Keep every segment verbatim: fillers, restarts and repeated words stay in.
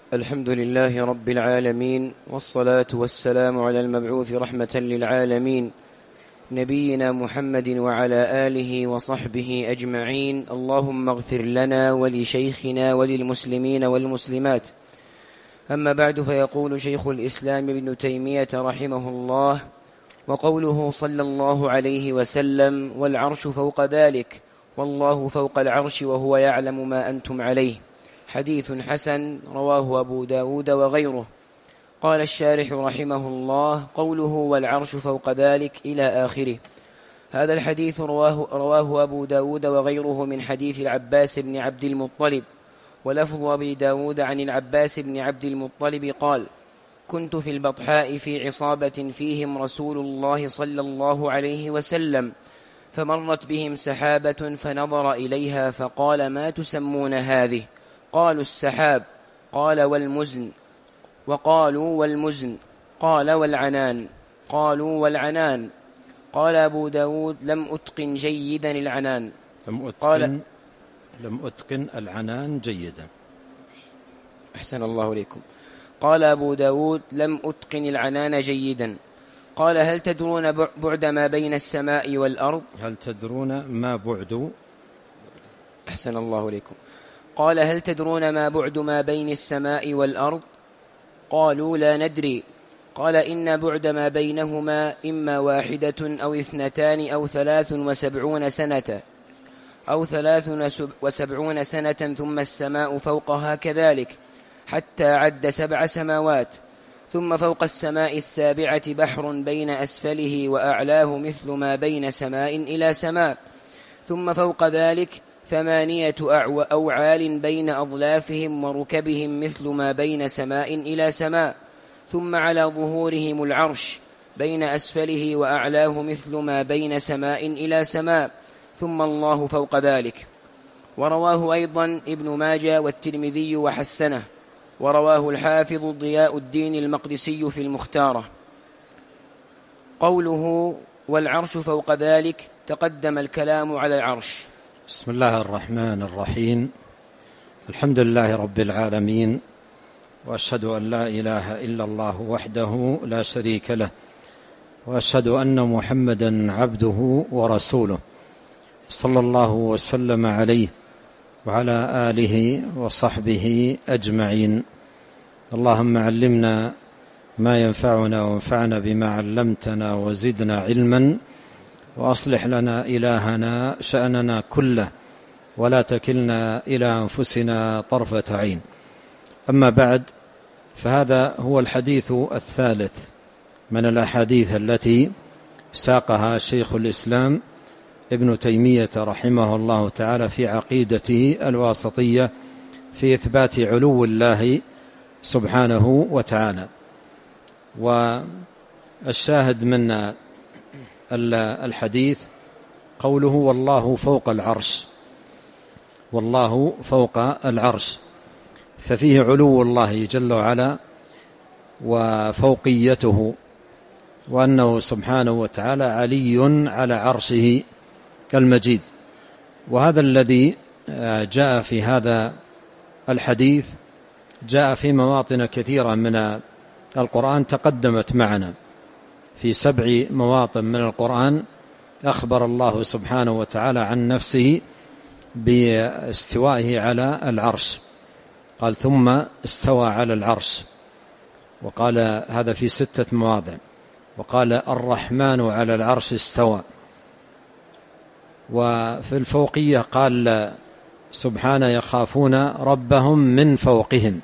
الحمد لله رب العالمين، والصلاة والسلام على المبعوث رحمة للعالمين نبينا محمد وعلى آله وصحبه أجمعين. اللهم اغفر لنا ولشيخنا وللمسلمين والمسلمات. أما بعد، فيقول شيخ الإسلام ابن تيمية رحمه الله: وقوله صلى الله عليه وسلم: والعرش فوق ذلك والله فوق العرش وهو يعلم ما أنتم عليه، حديث حسن رواه أبو داود وغيره. قال الشارح رحمه الله: قوله والعرش فوق ذلك إلى آخره. هذا الحديث رواه, رواه أبو داود وغيره من حديث العباس بن عبد المطلب. ولفظ أبي داود عن العباس بن عبد المطلب قال: كنت في البطحاء في عصابة فيهم رسول الله صلى الله عليه وسلم، فمرت بهم سحابة فنظر إليها فقال: ما تسمون هذه؟ قالوا: السحاب. قال: والمزن؟ وقالوا: والمزن. قال: والعنان؟ قالوا: والعنان. قال أبو داود: لم أتقن جيدا العنان. لم أتقن, قال لم أتقن العنان جيدا. أحسن الله إليكم. قال أبو داود: لم أتقن العنان جيدا. قال: هل تدرون بعد ما بين السماء والأرض؟ هل تدرون ما بعد؟ أحسن الله إليكم. قال: هل تدرون ما بعد ما بين السماء والأرض؟ قالوا: لا ندري. قال: إن بعد ما بينهما إما واحدة أو اثنتان أو ثلاث وسبعون سنة أو ثلاث وسبعون سنة، ثم السماء فوقها كذلك، حتى عد سبع سماوات. ثم فوق السماء السابعة بحر بين أسفله وأعلاه مثل ما بين سماء إلى سماء. ثم فوق ذلك ثمانية أوعال بين أضلافهم وركبهم مثل ما بين سماء إلى سماء. ثم على ظهورهم العرش بين أسفله وأعلاه مثل ما بين سماء إلى سماء. ثم الله فوق ذلك. ورواه أيضا ابن ماجه والترمذي وحسنه، ورواه الحافظ ضياء الدين المقدسي في المختارة. قوله والعرش فوق ذلك تقدم الكلام على العرش. بسم الله الرحمن الرحيم. الحمد لله رب العالمين، وأشهد أن لا إله إلا الله وحده لا شريك له، وأشهد أن محمدا عبده ورسوله، صلى الله وسلم عليه وعلى آله وصحبه أجمعين. اللهم علمنا ما ينفعنا وانفعنا بما علمتنا وزدنا علما، وأصلح لنا إلهنا شأننا كله، ولا تكلنا إلى أنفسنا طرفة عين. أما بعد، فهذا هو الحديث الثالث من الأحاديث التي ساقها شيخ الإسلام ابن تيمية رحمه الله تعالى في عقيدته الواسطية في إثبات علو الله سبحانه وتعالى. والشاهد من الحديث قوله والله فوق العرش، والله فوق العرش، ففيه علو الله جل وعلا وفوقيته، وأنه سبحانه وتعالى علي على عرشه المجيد. وهذا الذي جاء في هذا الحديث جاء في مواطن كثيرة من القرآن تقدمت معنا. في سبع مواطن من القرآن أخبر الله سبحانه وتعالى عن نفسه باستوائه على العرش، قال ثم استوى على العرش، وقال هذا في ستة مواضع، وقال الرحمن على العرش استوى. وفي الفوقية قال سبحانه يخافون ربهم من فوقهم.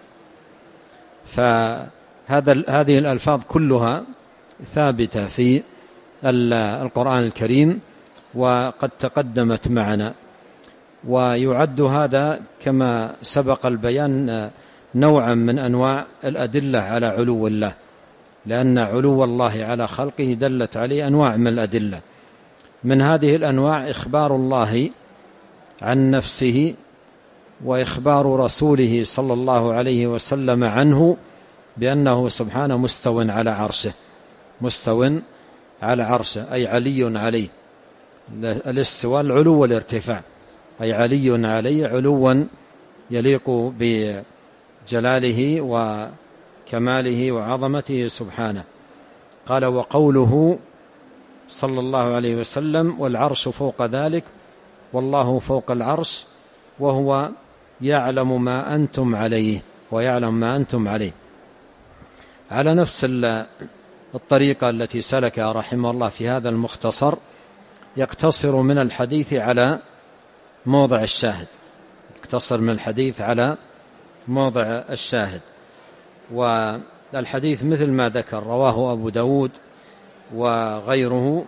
فهذا هذه الألفاظ كلها ثابتة في القرآن الكريم وقد تقدمت معنا. ويعد هذا كما سبق البيان نوعا من أنواع الأدلة على علو الله، لأن علو الله على خلقه دلت عليه أنواع من الأدلة. من هذه الأنواع إخبار الله عن نفسه، وإخبار رسوله صلى الله عليه وسلم عنه بأنه سبحانه مستو على عرشه، مستو على عرشه أي علي عليه. الاستواء العلو والارتفاع، أي علي عليه علوا يليق جلاله وكماله وعظمته سبحانه. قال: وقوله صلى الله عليه وسلم: والعرش فوق ذلك والله فوق العرش وهو يعلم ما أنتم عليه ويعلم ما أنتم عليه. على نفس الطريقة التي سلكها رحمه الله في هذا المختصر، يقتصر من الحديث على موضع الشاهد يقتصر من الحديث على موضع الشاهد. والحديث مثل ما ذكر رواه أبو داود وغيره،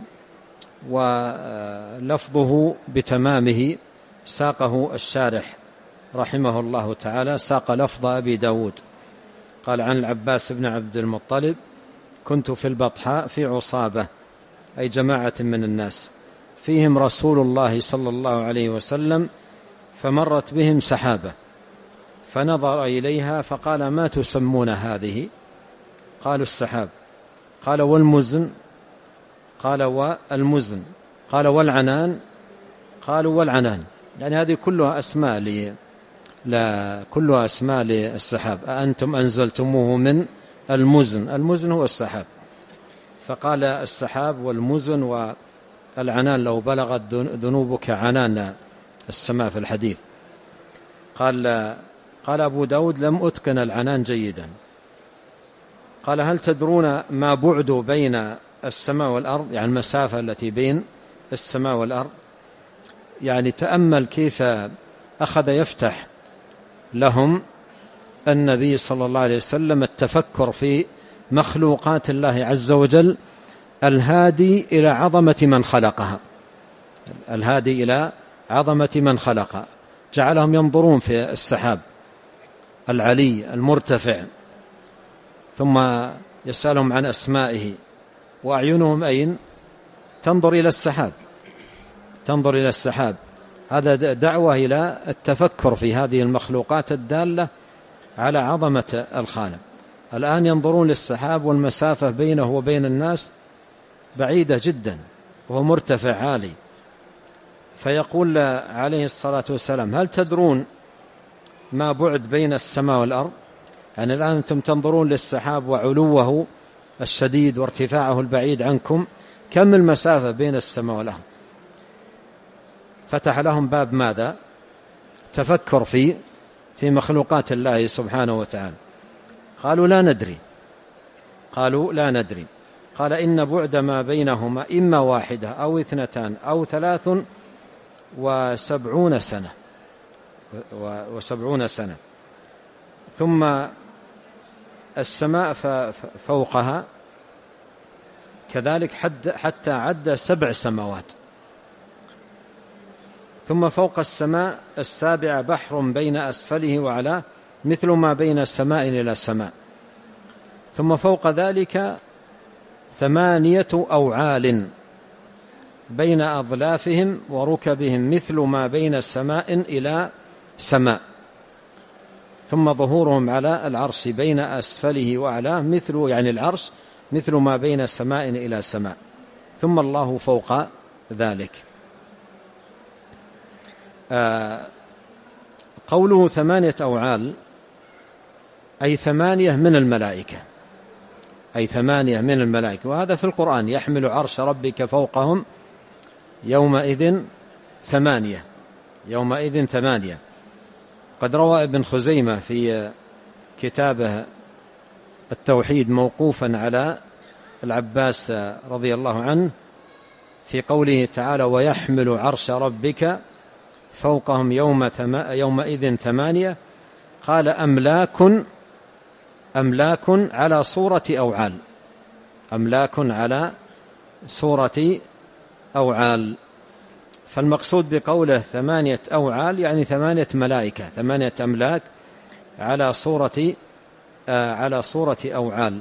ولفظه بتمامه ساقه الشارح رحمه الله تعالى، ساق لفظ أبي داود. قال: عن العباس بن عبد المطلب: كنت في البطحاء في عصابة، أي جماعة من الناس، فيهم رسول الله صلى الله عليه وسلم، فمرت بهم سحابة، فنظر إليها فقال: ما تسمون هذه؟ قالوا: السحاب. قال: والمزن؟ قال: والمزن. قال: والعنان؟ قالوا: والعنان. يعني هذه كلها أسماء ل... لا كلها أسماء للسحاب. أأنتم أنزلتموه من المزن؟ المزن هو السحاب. فقال: السحاب والمزن والعنان لو بلغت ذنوبك عنان السماء في الحديث. قال قال أبو داود: لم أتقن العنان جيدا. قال: هل تدرون ما بعد بين السماء والأرض؟ يعني المسافة التي بين السماء والأرض. يعني تأمل كيف أخذ يفتح لهم النبي صلى الله عليه وسلم التفكر في مخلوقات الله عز وجل، الهادي إلى عظمة من خلقها الهادي إلى عظمة من خلقها. جعلهم ينظرون في السحاب العلي المرتفع، ثم يسألهم عن أسمائه، وأعينهم أين؟ تنظر إلى السحاب تنظر إلى السحاب. هذا دعوة إلى التفكر في هذه المخلوقات الدالة على عظمة الخالق. الآن ينظرون للسحاب والمسافة بينه وبين الناس بعيدة جدا وهو مرتفع عالي، فيقول عليه الصلاة والسلام: هل تدرون ما بعد بين السماء والأرض؟ يعني الآن أنتم تنظرون للسحاب وعلوه الشديد وارتفاعه البعيد عنكم، كم المسافة بين السماء والأرض؟ فتح لهم باب ماذا؟ تفكر في في مخلوقات الله سبحانه وتعالى. قالوا: لا ندري قالوا لا ندري قال: إن بعد ما بينهما إما واحدة أو اثنتان أو ثلاث وسبعون سنة وسبعون سنة ثم السماء فوقها كذلك حتى عد سبع سماوات، ثم فوق السماء السابعة بحر بين أسفله وعلاه مثل ما بين سماء إلى سماء، ثم فوق ذلك ثمانية أوعال بين أظلافهم وركبهم مثل ما بين سماء إلى سماء، ثم ظهورهم على العرش بين أسفله وأعلاه مثل يعني العرش مثل ما بين سماء إلى سماء، ثم الله فوق ذلك. آه قوله ثمانية أوعال أي ثمانية من الملائكة أي ثمانية من الملائكة، وهذا في القرآن: يحمل عرش ربك فوقهم يومئذ ثمانية يومئذ ثمانية. قد روى ابن خزيمة في كتابه التوحيد موقوفا على العباس رضي الله عنه في قوله تعالى: ويحمل عرش ربك فوقهم يوم ثما يومئذ ثمانية، قال: أملاك أملاك على صورة أوعال أملاك على صورة أوعال. فالمقصود بقوله ثمانية أوعال يعني ثمانية ملائكة، ثمانية أملاك على صورة آه على صورة أوعال.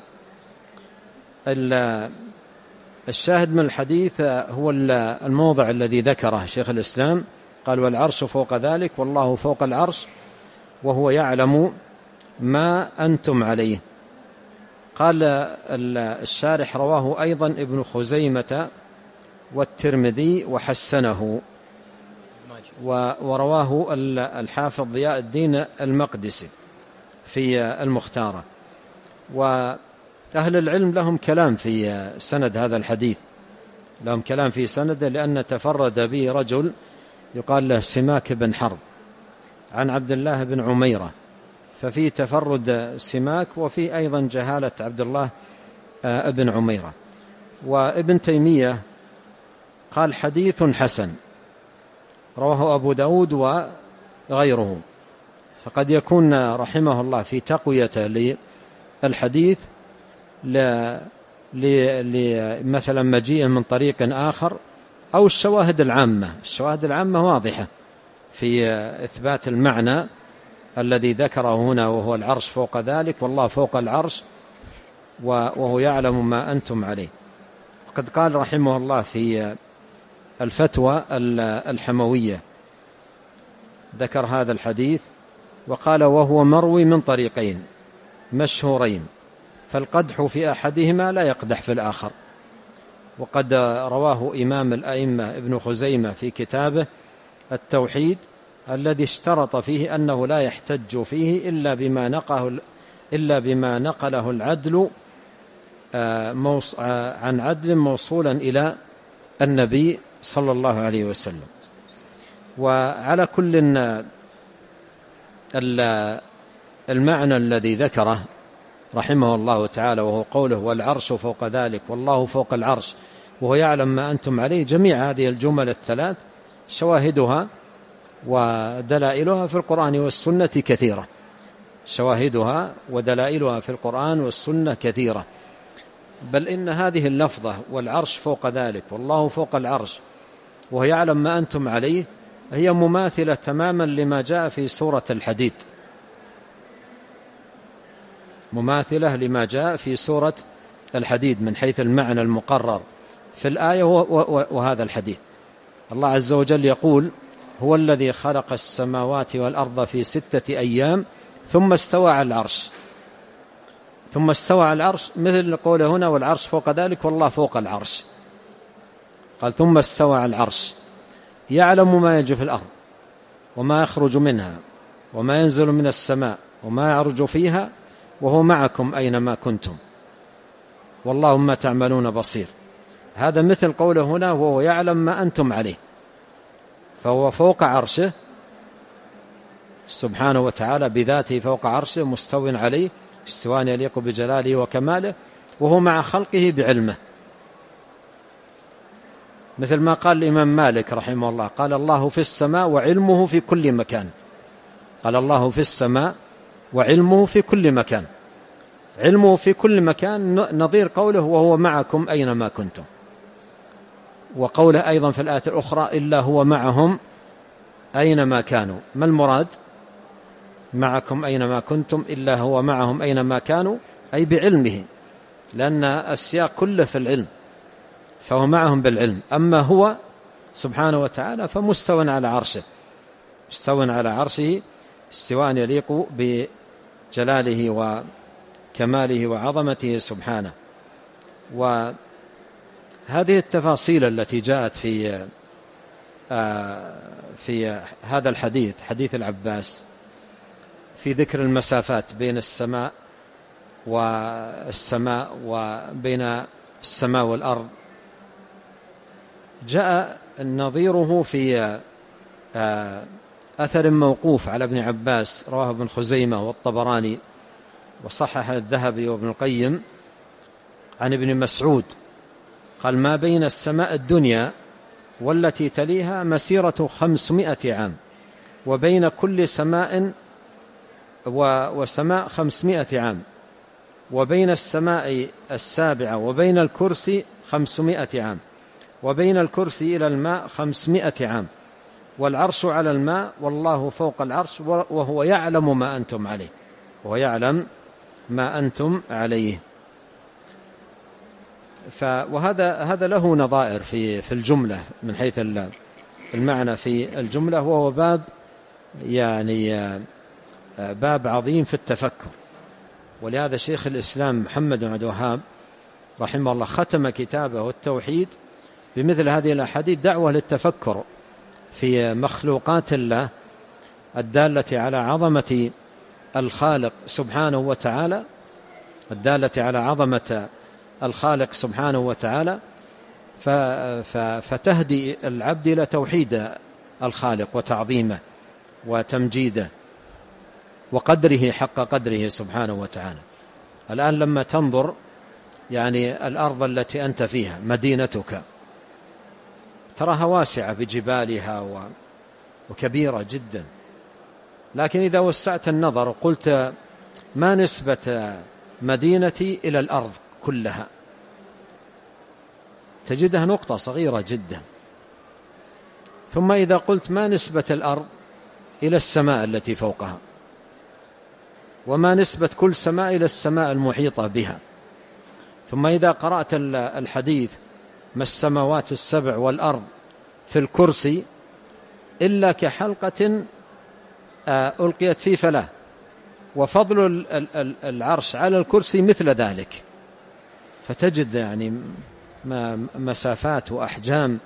الشاهد من الحديث هو الموضع الذي ذكره شيخ الإسلام، قال: والعرش فوق ذلك والله فوق العرش وهو يعلم ما أنتم عليه. قال الشارح: رواه أيضا ابن خزيمة والترمذي وحسنه، ورواه الحافظ ضياء الدين المقدسي في المختارة. وأهل العلم لهم كلام في سند هذا الحديث، لهم كلام في سنده، لأن تفرد به رجل يقال له سماك بن حرب عن عبد الله بن عميرة، ففي تفرد سماك وفي أيضا جهالة عبد الله بن عميرة. وابن تيمية قال حديث حسن رواه أبو داود وغيره، فقد يكون رحمه الله في تقويته للحديث مثلا مجيئه من طريق آخر، أو الشواهد العامة. الشواهد العامة واضحة في إثبات المعنى الذي ذكره هنا، وهو العرش فوق ذلك والله فوق العرش وهو يعلم ما أنتم عليه. وقد قال رحمه الله في الفتوى الحموية ذكر هذا الحديث وقال وهو مروي من طريقين مشهورين، فالقدح في أحدهما لا يقدح في الآخر. وقد رواه إمام الأئمة ابن خزيمة في كتابه التوحيد الذي اشترط فيه أنه لا يحتج فيه إلا بما نقله إلا بما نقله العدل عن عدل موصولا إلى النبي صلى الله عليه وسلم. وعلى كل المعنى الذي ذكره رحمه الله تعالى، وهو قوله والعرش فوق ذلك والله فوق العرش وهو يعلم ما أنتم عليه، جميع هذه الجمل الثلاث شواهدها ودلائلها في القرآن والسنة كثيرة، شواهدها ودلائلها في القرآن والسنة كثيرة. بل إن هذه اللفظة والعرش فوق ذلك والله فوق العرش وهو يعلم ما أنتم عليه هي مماثلة تماما لما جاء في سورة الحديد، مماثلة لما جاء في سورة الحديد من حيث المعنى المقرر في الآية وهذا الحديث. الله عز وجل يقول هو الذي خلق السماوات والأرض في ستة أيام ثم استوى على العرش، ثم استوى على العرش مثل قوله هنا والعرش فوق ذلك والله فوق العرش، قال ثم استوى على العرش يعلم ما يجري في الأرض وما يخرج منها وما ينزل من السماء وما يعرج فيها وهو معكم أينما كنتم والله ما تعملون بصير. هذا مثل قوله هنا وهو يعلم ما أنتم عليه، فهو فوق عرشه سبحانه وتعالى بذاته فوق عرشه مستو عليه استواء يليق بجلاله وكماله، وهو مع خلقه بعلمه، مثل ما قال الإمام مالك رحمه الله قال الله في السماء وعلمه في كل مكان، قال الله في السماء وعلمه في كل مكان، علمه في كل مكان نظير قوله وهو معكم أينما كنتم. وقوله أيضا في الآية الأخرى إلا هو معهم أينما كانوا، ما المراد معكم أينما كنتم إلا هو معهم أينما كانوا؟ أي بعلمه، لأن السياق كله في العلم، فهو معهم بالعلم. أما هو سبحانه وتعالى فمستوى على عرشه، مستوى على عرشه استواء يليق بجلاله وكماله وعظمته سبحانه. وهذه التفاصيل التي جاءت في في هذا الحديث حديث العباس في ذكر المسافات بين السماء والسماء وبين السماء والأرض جاء نظيره في أثر موقوف على ابن عباس رواه ابن خزيمة والطبراني وصحح الذهبي وابن القيم عن ابن مسعود قال ما بين السماء الدنيا والتي تليها مسيرة خمسمائة عام، وبين كل سماء وسماء خمسمائة عام، وبين السماء السابعة وبين الكرسي خمسمائة عام، وبين الكرسي إلى الماء خمسمائة عام، والعرش على الماء والله فوق العرش وهو يعلم ما أنتم عليه، وهو يعلم ما أنتم عليه. وهذا هذا له نظائر في في الجملة من حيث المعنى في الجملة، وهو باب يعني باب عظيم في التفكر. ولهذا شيخ الإسلام محمد بن عبد الوهاب رحمه الله ختم كتابه التوحيد بمثل هذه الأحاديث دعوة للتفكر في مخلوقات الله الدالة على عظمة الخالق سبحانه وتعالى، الدالة على عظمة الخالق سبحانه وتعالى، فتهدي العبد إلى توحيد الخالق وتعظيمه وتمجيده وقدره حق قدره سبحانه وتعالى. الآن لما تنظر يعني الأرض التي أنت فيها مدينتك تراها واسعة بجبالها وكبيرة جدا، لكن إذا وسعت النظر وقلت ما نسبة مدينتي إلى الأرض كلها تجدها نقطة صغيرة جدا. ثم إذا قلت ما نسبة الأرض إلى السماء التي فوقها، وما نسبة كل سماء إلى السماء المحيطة بها، ثم إذا قرأت الحديث ما السماوات السبع والأرض في الكرسي إلا كحلقة ألقيت في فلاة، وفضل العرش على الكرسي مثل ذلك، فتجد يعني مسافات وأحجام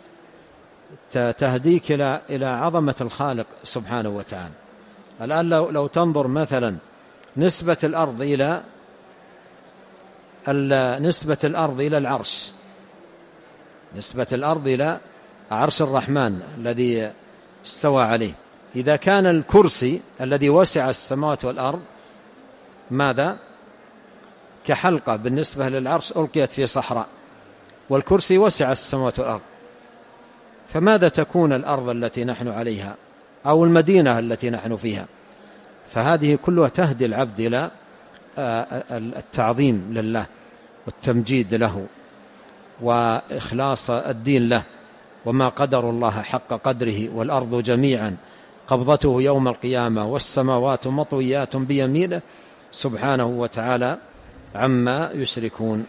تهديك إلى إلى عظمة الخالق سبحانه وتعالى. الآن لو لو تنظر مثلا نسبة الأرض إلى نسبة الأرض إلى العرش، نسبة الأرض إلى عرش الرحمن الذي استوى عليه، إذا كان الكرسي الذي وسع السماوات والأرض ماذا؟ كحلقة بالنسبة للعرش ألقيت في صحراء، والكرسي وسع السماوات والأرض، فماذا تكون الأرض التي نحن عليها أو المدينة التي نحن فيها؟ فهذه كلها تهدي العبد إلى التعظيم لله والتمجيد له وإخلاص الدين له. وما قدر الله حق قدره والأرض جميعا قبضته يوم القيامة والسماوات مطويات بيمينه سبحانه وتعالى عما يشركون.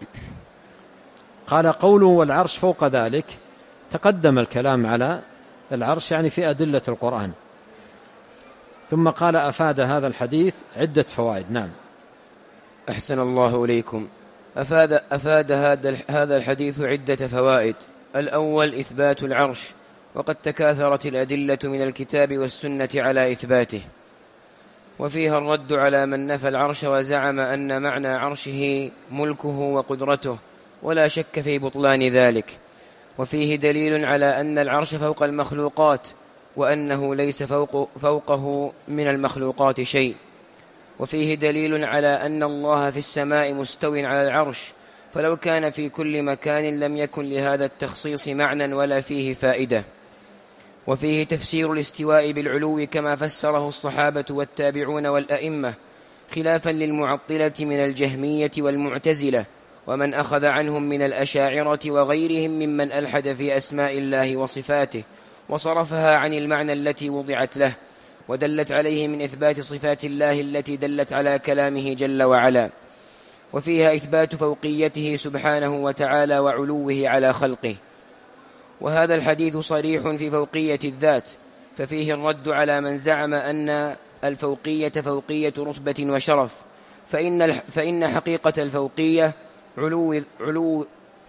قال قوله والعرش فوق ذلك، تقدم الكلام على العرش يعني في أدلة القرآن، ثم قال أفاد هذا الحديث عدة فوائد. نعم. أحسن الله إليكم. أفاد, أفاد هذا الحديث عدة فوائد. الأول إثبات العرش، وقد تكاثرت الأدلة من الكتاب والسنة على إثباته، وفيها الرد على من نفى العرش وزعم أن معنى عرشه ملكه وقدرته، ولا شك في بطلان ذلك. وفيه دليل على أن العرش فوق المخلوقات، وأنه ليس فوق فوقه من المخلوقات شيء. وفيه دليل على أن الله في السماء مستو على العرش، فلو كان في كل مكان لم يكن لهذا التخصيص معنى ولا فيه فائدة. وفيه تفسير الاستواء بالعلو كما فسره الصحابة والتابعون والأئمة، خلافا للمعطلة من الجهمية والمعتزلة ومن أخذ عنهم من الأشاعرة وغيرهم ممن ألحد في أسماء الله وصفاته وصرفها عن المعنى التي وضعت له، ودلت عليه من إثبات صفات الله التي دلت على كلامه جل وعلا. وفيها إثبات فوقيته سبحانه وتعالى وعلوه على خلقه. وهذا الحديث صريح في فوقية الذات، ففيه الرد على من زعم أن الفوقية فوقية رتبة وشرف، فإن, فإن حقيقة الفوقية علو, علو,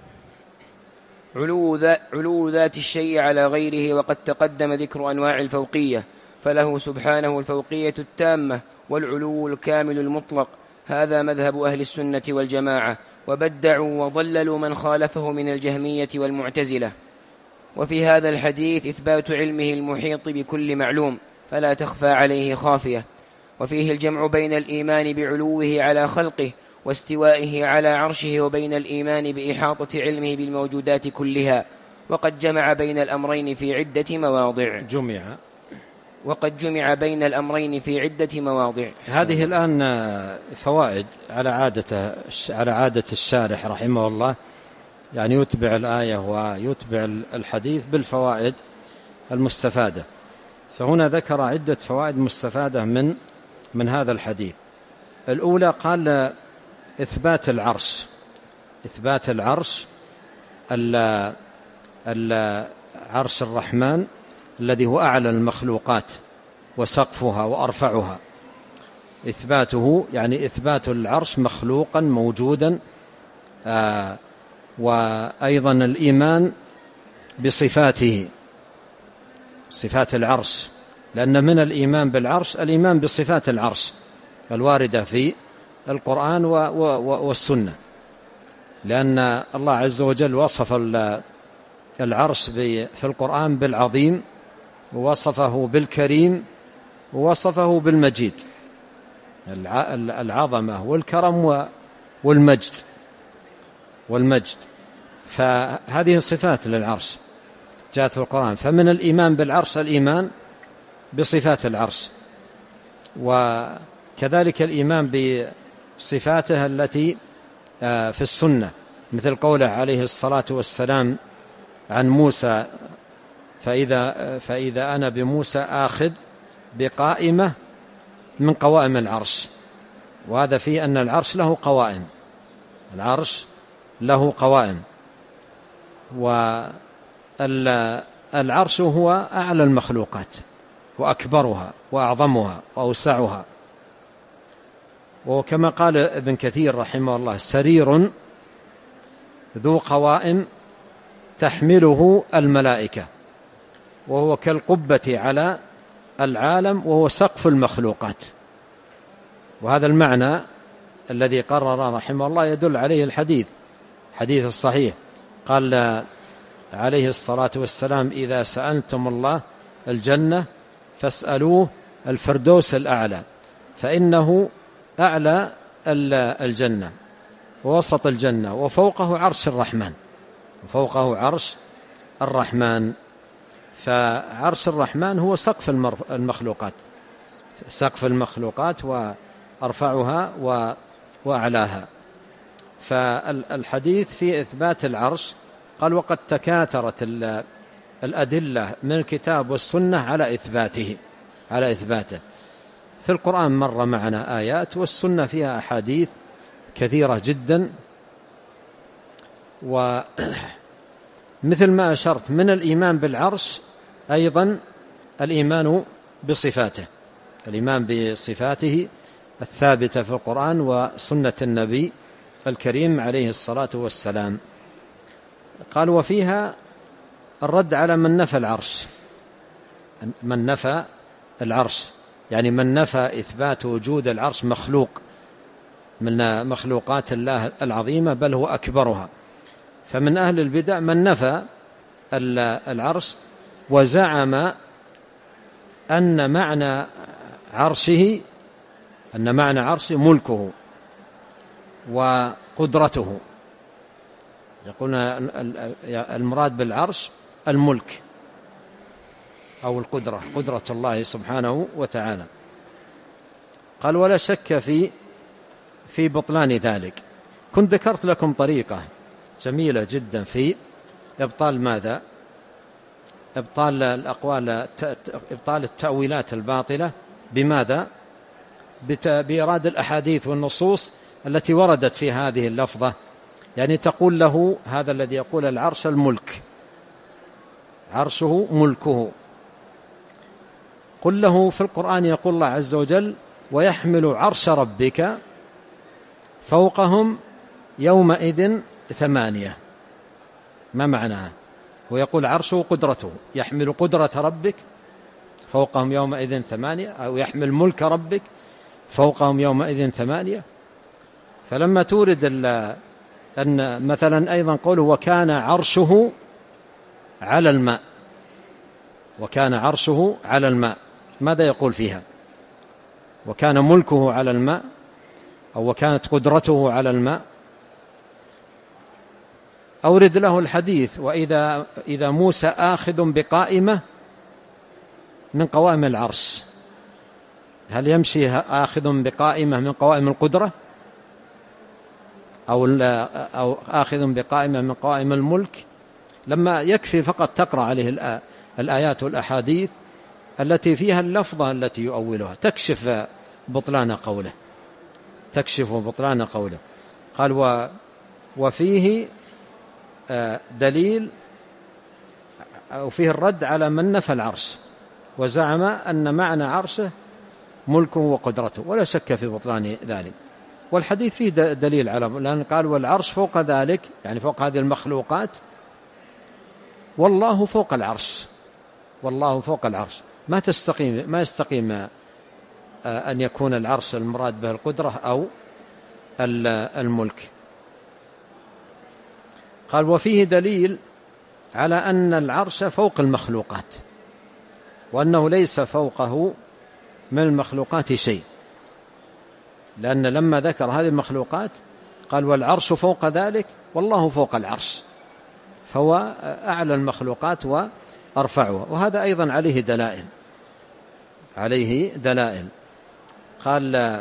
علو, ذات علو ذات الشيء على غيره، وقد تقدم ذكر أنواع الفوقية، فله سبحانه الفوقية التامة والعلو الكامل المطلق. هذا مذهب أهل السنة والجماعة، وبدعوا وضللوا من خالفه من الجهمية والمعتزلة. وفي هذا الحديث إثبات علمه المحيط بكل معلوم، فلا تخفى عليه خافية. وفيه الجمع بين الإيمان بعلوه على خلقه واستوائه على عرشه، وبين الإيمان بإحاطة علمه بالموجودات كلها، وقد جمع بين الأمرين في عدة مواضع جمع وقد جمع بين الأمرين في عدة مواضع. هذه الآن فوائد على عادة على عادة الشارح رحمه الله، يعني يتبع الآية ويتبع الحديث بالفوائد المستفادة. فهنا ذكر عدة فوائد مستفادة من من هذا الحديث. الأولى قال إثبات العرش، إثبات العرش العرش الرحمن الذي هو أعلى المخلوقات وسقفها وأرفعها، إثباته يعني إثبات العرش مخلوقا موجودا، آه وأيضا الإيمان بصفاته، صفات العرش لأن من الإيمان بالعرش الإيمان بصفات العرش الواردة في القرآن والسنة، لأن الله عز وجل وصف العرش في القرآن بالعظيم، ووصفه بالكريم، ووصفه بالمجيد، العظمة والكرم والمجد والمجد فهذه صفات للعرش جاءت في القرآن. فمن الإيمان بالعرش الإيمان بصفات العرش، وكذلك الإيمان بصفاته التي في السنة، مثل قوله عليه الصلاة والسلام عن موسى: فإذا, فإذا أنا بموسى آخذ بقائمة من قوائم العرش. وهذا فيه أن العرش له قوائم، العرش له قوائم، والعرش هو أعلى المخلوقات وأكبرها وأعظمها وأوسعها. وكما قال ابن كثير رحمه الله: سرير ذو قوائم تحمله الملائكة، وهو كالقبة على العالم، وهو سقف المخلوقات. وهذا المعنى الذي قرر رحمه الله يدل عليه الحديث حديث الصحيح، قال عليه الصلاة والسلام: إذا سألتم الله الجنة فاسألوه الفردوس الأعلى، فإنه أعلى الجنة ووسط الجنة وفوقه عرش الرحمن، وفوقه عرش الرحمن. فعرش الرحمن هو سقف المخلوقات، سقف المخلوقات وأرفعها وأعلاها. فالحديث في إثبات العرش قال: وقد تكاثرت الأدلة من الكتاب والسنة على إثباته على إثباته. في القرآن مر معنا آيات، والسنة فيها أحاديث كثيرة جدا. ومثل ما أشرت من الإيمان بالعرش أيضا الإيمان بصفاته، الإيمان بصفاته الثابتة في القرآن وسنة النبي الكريم عليه الصلاة والسلام. قال: وفيها الرد على من نفى العرش، من نفى العرش يعني من نفى إثبات وجود العرش مخلوق من مخلوقات الله العظيمة، بل هو أكبرها. فمن أهل البدع من نفى العرش وزعم أن معنى عرشه أن معنى عرشه ملكه وقدرته. يقولون المراد بالعرش الملك أو القدرة، قدرة الله سبحانه وتعالى. قال: ولا شك في في بطلان ذلك. كنت ذكرت لكم طريقة جميلة جدا في إبطال ماذا؟ إبطال الأقوال، إبطال التأويلات الباطلة. بماذا؟ بإيراد الأحاديث والنصوص التي وردت في هذه اللفظة. يعني تقول له هذا الذي يقول العرش الملك، عرشه ملكه، قل له في القرآن يقول الله عز وجل: ويحمل عرش ربك فوقهم يومئذ ثمانية. ما معناها؟ هو يقول عرشه قدرته، يحمل قدرة ربك فوقهم يومئذ ثمانية، أو يحمل ملك ربك فوقهم يومئذ ثمانية. فلما تورد أن مثلا أيضا قوله: وكان عرشه على الماء، وكان عرشه على الماء، ماذا يقول فيها؟ وكان ملكه على الماء أو وكانت قدرته على الماء؟ أورد له الحديث: وإذا إذا موسى آخذ بقائمة من قوائم العرش. هل يمشي آخذ بقائمة من قوائم القدرة أو أو آخذ بقائمة من قوائم الملك؟ لما يكفي فقط تقرأ عليه الآيات والأحاديث التي فيها اللفظة التي يؤولها تكشف بطلان قوله، تكشف بطلان قوله. قال: وفيه دليل أو فيه الرد على من نفى العرش وزعم أن معنى عرشه ملكه وقدرته، ولا شك في بطلان ذلك. والحديث فيه دليل على، لأن قال: والعرش فوق ذلك، يعني فوق هذه المخلوقات، والله فوق العرش، والله فوق العرش. ما تستقيم ما يستقيم أن يكون العرش المراد به القدرة أو الملك. قال وفيه دليل على أن العرش فوق المخلوقات، وأنه ليس فوقه من المخلوقات شيء، لأن لما ذكر هذه المخلوقات قال والعرش فوق ذلك والله فوق العرش، فهو أعلى المخلوقات وأرفعها، وهذا أيضا عليه دلائل عليه دلائل قال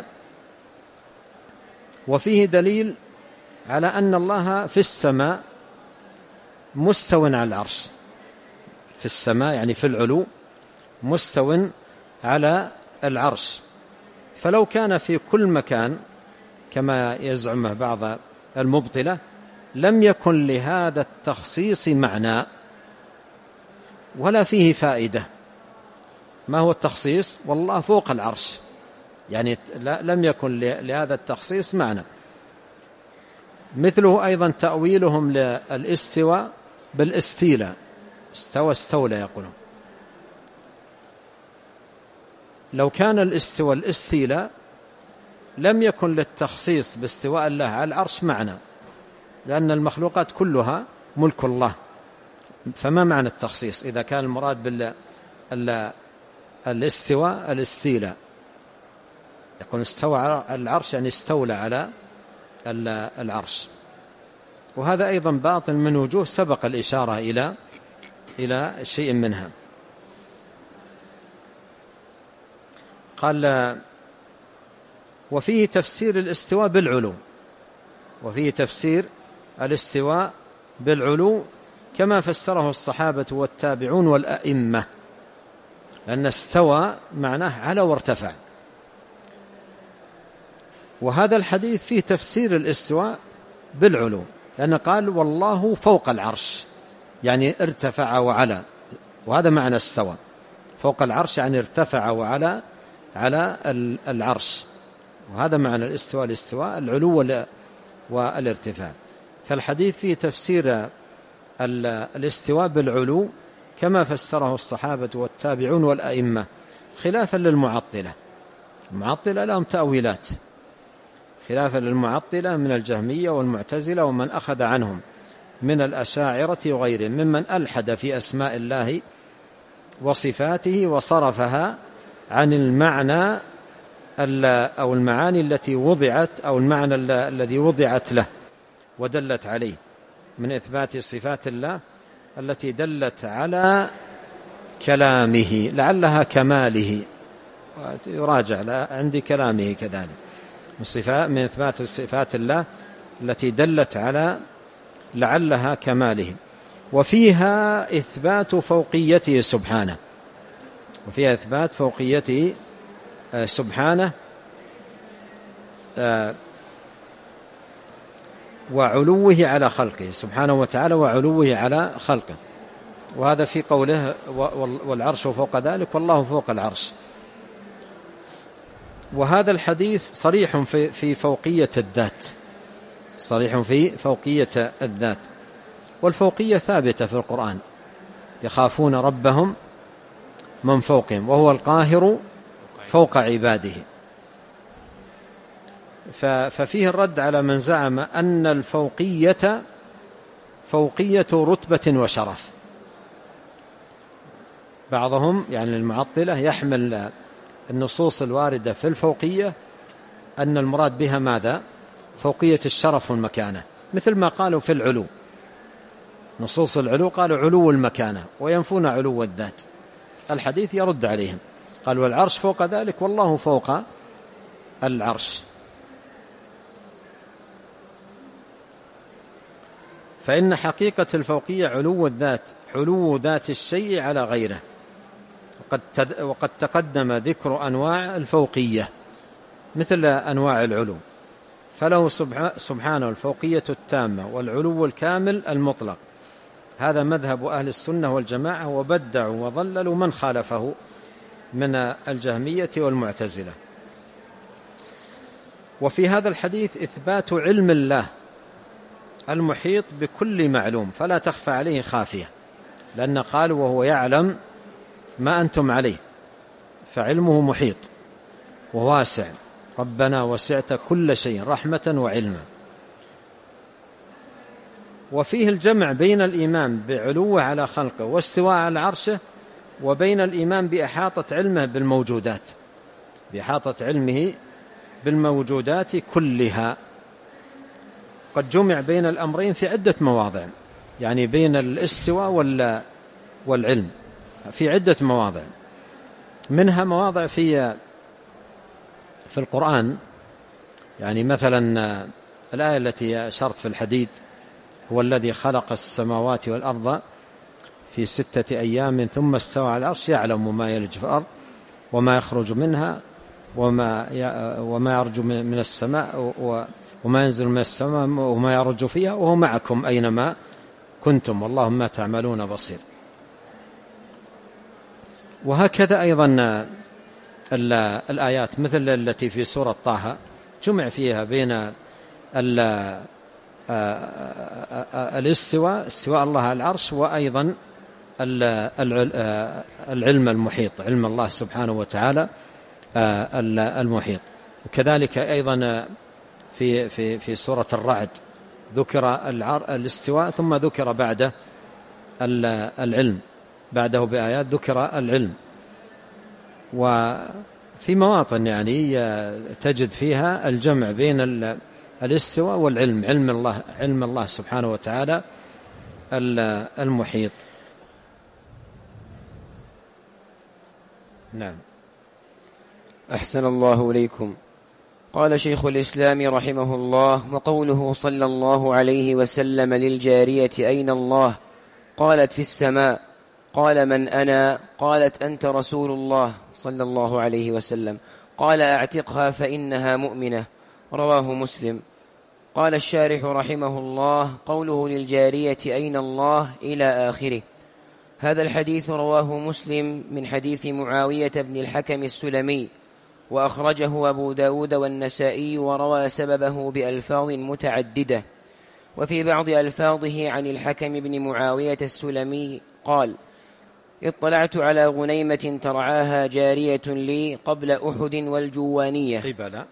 وفيه دليل على أن الله في السماء مستو على العرش، في السماء يعني في العلو مستو على العرش، فلو كان في كل مكان كما يزعمه بعض المبطلة لم يكن لهذا التخصيص معنى ولا فيه فائدة. ما هو التخصيص؟ والله فوق العرش، يعني لم يكن لهذا التخصيص معنى. مثله أيضا تأويلهم للاستواء بالاستيلاء، استوى استولى يقولون، لو كان الاستواء الاستيلاء لم يكن للتخصيص باستواء الله على العرش معنى، لأن المخلوقات كلها ملك الله، فما معنى التخصيص إذا كان المراد بالاستواء الاستيلاء؟ يكون استوى على العرش يعني استولى على العرش، وهذا أيضا باطل من وجوه سبق الإشارة إلى إلى شيء منها. قال وفيه تفسير الاستواء بالعلو، وفيه تفسير الاستواء بالعلو كما فسره الصحابة والتابعون والأئمة، لأن استوى معناه على وارتفع، وهذا الحديث فيه تفسير الاستواء بالعلو، لأنه قال والله فوق العرش يعني ارتفع وعلى، وهذا معنى استوى، فوق العرش يعني ارتفع وعلى على العرش، وهذا معنى الاستواء، الاستواء العلو والارتفاع. فالحديث فيه تفسير الاستواء بالعلو كما فسره الصحابة والتابعون والأئمة، خلافا للمعطلة. المعطلة لهم تأويلات، خلافا للمعطلة من الجهمية والمعتزلة ومن أخذ عنهم من الأشاعرة وغيرهم ممن ألحد في أسماء الله وصفاته وصرفها عن المعنى أو المعاني التي وضعت أو المعنى الذي وضعت له ودلت عليه من إثبات صفات الله التي دلت على كلامه لعلها كماله، يراجع عندي كلامه كذلك من إثبات صفات الله التي دلت على لعلها كماله. وفيها إثبات فوقيته سبحانه، وفيها إثبات فوقيته سبحانه وعلوه على خلقه سبحانه وتعالى، وعلوه على خلقه، وهذا في قوله والعرش فوق ذلك والله فوق العرش. وهذا الحديث صريح في في فوقية الذات، صريح في فوقية الذات، والفوقية ثابتة في القرآن، يخافون ربهم من فوقهم وهو القاهر فوق عباده. ففيه الرد على من زعم أن الفوقية فوقية رتبة وشرف. بعضهم يعني المعطلة يحمل النصوص الواردة في الفوقية أن المراد بها ماذا؟ فوقية الشرف والمكانة، مثل ما قالوا في العلو، نصوص العلو قالوا علو المكانة وينفون علو الذات. الحديث يرد عليهم، قال والعرش فوق ذلك والله فوق العرش. فإن حقيقة الفوقية علو الذات، علو ذات الشيء على غيره، وقد وقد تقدم ذكر أنواع الفوقية مثل أنواع العلو، فله سبحانه الفوقية التامة والعلو الكامل المطلق. هذا مذهب أهل السنة والجماعة، وبدعوا وضللوا من خالفه من الجهمية والمعتزلة. وفي هذا الحديث إثبات علم الله المحيط بكل معلوم فلا تخفى عليه خافية، لأن قالوا وهو يعلم ما أنتم عليه، فعلمه محيط وواسع. ربنا وسعت كل شيء رحمة وعلما. وفيه الجمع بين الإيمان بعلوه على خلقه واستواء على عرشه، وبين الإيمان بإحاطة علمه بالموجودات، بإحاطة علمه بالموجودات كلها. قد جمع بين الأمرين في عدة مواضع، يعني بين الاستواء والعلم في عدة مواضع، منها مواضع في في القرآن، يعني مثلا الآية التي أشرت في الحديد: هو الذي خلق السماوات والأرض في ستة أيام ثم استوى على العرش يعلم ما يلج في الأرض وما يخرج منها وما وما يرج من السماء وما ينزل من السماء وما يرج فيها وهو معكم أينما كنتم والله ما تعملون بصير. وهكذا أيضا الآيات مثل التي في سورة طه جمع فيها بين الاستواء استواء الله على العرش وأيضا العلم المحيط، علم الله سبحانه وتعالى المحيط. وكذلك أيضا في في في سورة الرعد ذكر الاستواء ثم ذكر بعده العلم، بعده بآيات ذكر العلم. وفي مواطن يعني تجد فيها الجمع بين الاستواء والعلم، علم الله علم الله سبحانه وتعالى المحيط. نعم. أحسن الله إليكم. قال شيخ الإسلام رحمه الله: وقوله صلى الله عليه وسلم للجارية: أين الله؟ قالت: في السماء. قال: من أنا؟ قالت: أنت رسول الله صلى الله عليه وسلم. قال: أعتقها فإنها مؤمنة. رواه مسلم. قال الشارح رحمه الله: قوله للجارية: أين الله؟ إلى آخره. هذا الحديث رواه مسلم من حديث معاوية بن الحكم السلمي، وأخرجه أبو داود والنسائي، وروى سببه بألفاظ متعددة. وفي بعض ألفاظه عن الحكم بن معاوية السلمي قال: اطلعت على غنيمة ترعاها جارية لي قبل أحد والجوانية. قبل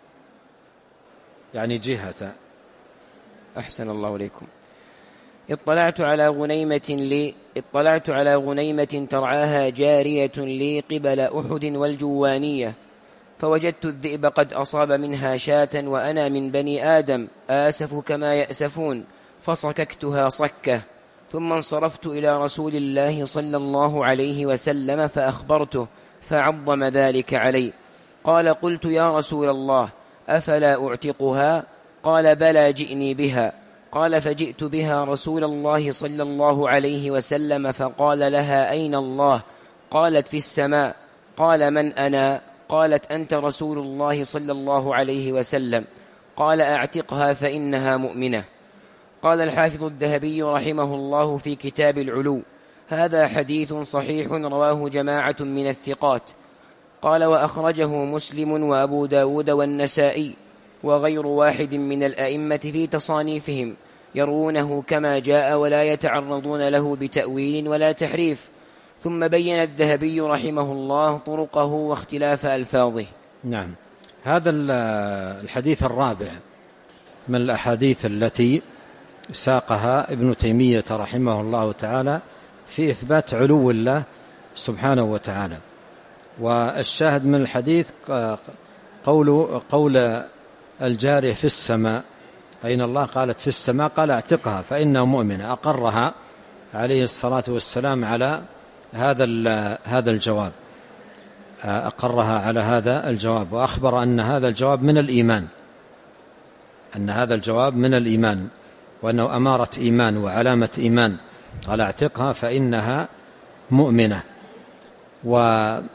يعني جهة. أحسن الله إليكم. اطلعت على غنيمة لي اطلعت على غنيمة ترعاها جارية لي قبل أحد والجوانية، فوجدت الذئب قد أصاب منها شاة وأنا من بني آدم آسف كما يأسفون، فصككتها صكة، ثم انصرفت إلى رسول الله صلى الله عليه وسلم فأخبرته فعظم ذلك علي. قال: قلت: يا رسول الله، أفلا أعتقها؟ قال: بلى، جئني بها. قال: فجئت بها رسول الله صلى الله عليه وسلم فقال لها: أين الله؟ قالت: في السماء. قال: من أنا؟ قالت: أنت رسول الله صلى الله عليه وسلم. قال: أعتقها فإنها مؤمنة. قال الحافظ الذهبي رحمه الله في كتاب العلو: هذا حديث صحيح رواه جماعة من الثقات. قال: وأخرجه مسلم وأبو داود والنسائي وغير واحد من الأئمة في تصانيفهم، يروونه كما جاء ولا يتعرضون له بتأويل ولا تحريف. ثم بين الذهبي رحمه الله طرقه واختلاف ألفاظه. نعم. هذا الحديث الرابع من الأحاديث التي ساقها ابن تيمية رحمه الله تعالى في إثبات علو الله سبحانه وتعالى. والشاهد من الحديث قول, قول الجارية: في السماء. أين الله؟ قالت: في السماء. قال: اعتقها فإنها مؤمنة. أقرها عليه الصلاة والسلام على هذا هذا الجواب، أقرها على هذا الجواب، وأخبر أن هذا الجواب من الإيمان، أن هذا الجواب من الإيمان، وأنه أمارة إيمان وعلامة إيمان. قال: اعتقها فإنها مؤمنة. وقوله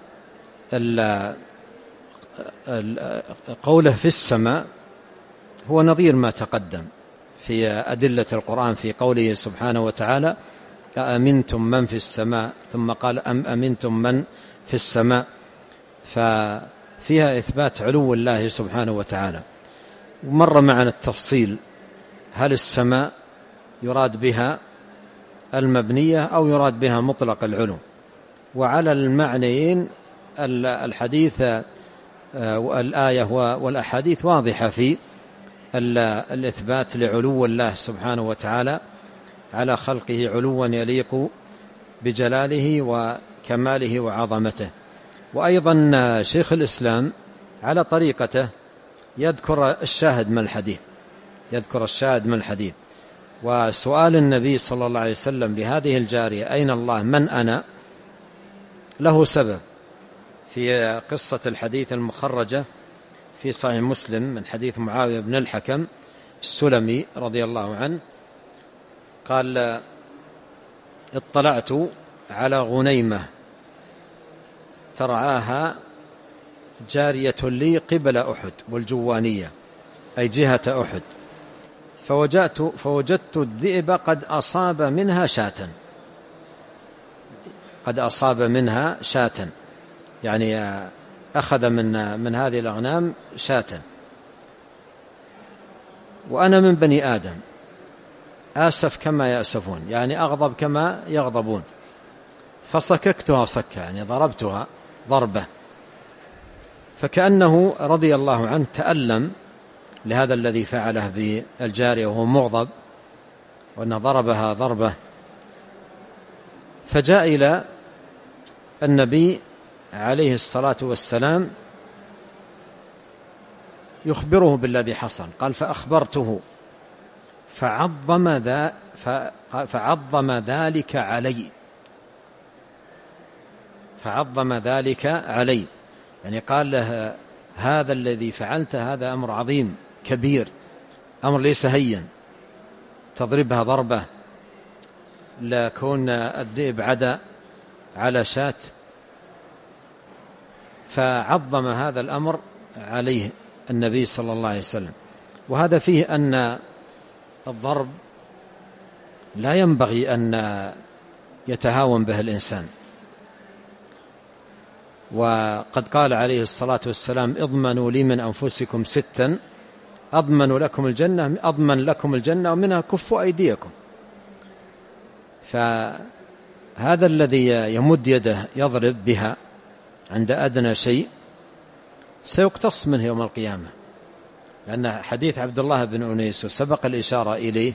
في السماء هو نظير ما تقدم في أدلة القرآن في قوله سبحانه وتعالى: أأمنتم من في السماء، ثم قال: أم أمنتم من في السماء. ففيها إثبات علو الله سبحانه وتعالى. ومر معنا التفصيل: هل السماء يراد بها المبنية أو يراد بها مطلق العلو؟ وعلى المعنيين الحديث والآية والأحاديث واضحة في الإثبات لعلو الله سبحانه وتعالى على خلقه علوا يليق بجلاله وكماله وعظمته. وأيضا شيخ الإسلام على طريقته يذكر الشاهد من الحديث يذكر الشاهد من الحديث وسؤال النبي صلى الله عليه وسلم لهذه الجارية أين الله من أنا له سبب في قصة الحديث المخرجة في صحيح مسلم من حديث معاوية بن الحكم السلمي رضي الله عنه قال اطلعت على غنيمة ترعاها جارية لي قبل أحد والجوانية أي جهة أحد فوجدت, فوجدت الذئب قد أصاب منها شاة قد أصاب منها شاة يعني أخذ من, من هذه الأغنام شاة وأنا من بني آدم آسف كما يأسفون يعني أغضب كما يغضبون فصككتها صكة يعني ضربتها ضربة فكأنه رضي الله عنه تألم لهذا الذي فعله بالجارية وهو مغضب وأنه ضربها ضربة فجاء إلى النبي عليه الصلاة والسلام يخبره بالذي حصل قال فأخبرته فعظم, ذا فعظم ذلك علي فعظم ذلك علي يعني قال له هذا الذي فعلت هذا أمر عظيم كبير أمر ليس هين تضربها ضربة لكون الذئب عدا على شاة فعظم هذا الأمر عليه النبي صلى الله عليه وسلم. وهذا فيه أن الضرب لا ينبغي أن يتهاون به الإنسان وقد قال عليه الصلاة والسلام اضمنوا لي من أنفسكم ستا أضمن لكم الجنة أضمن لكم الجنة ومنها كفوا أيديكم فهذا الذي يمد يده يضرب بها عند أدنى شيء سيقتص منه يوم القيامة لأن حديث عبد الله بن أنيس وسبق الإشارة إليه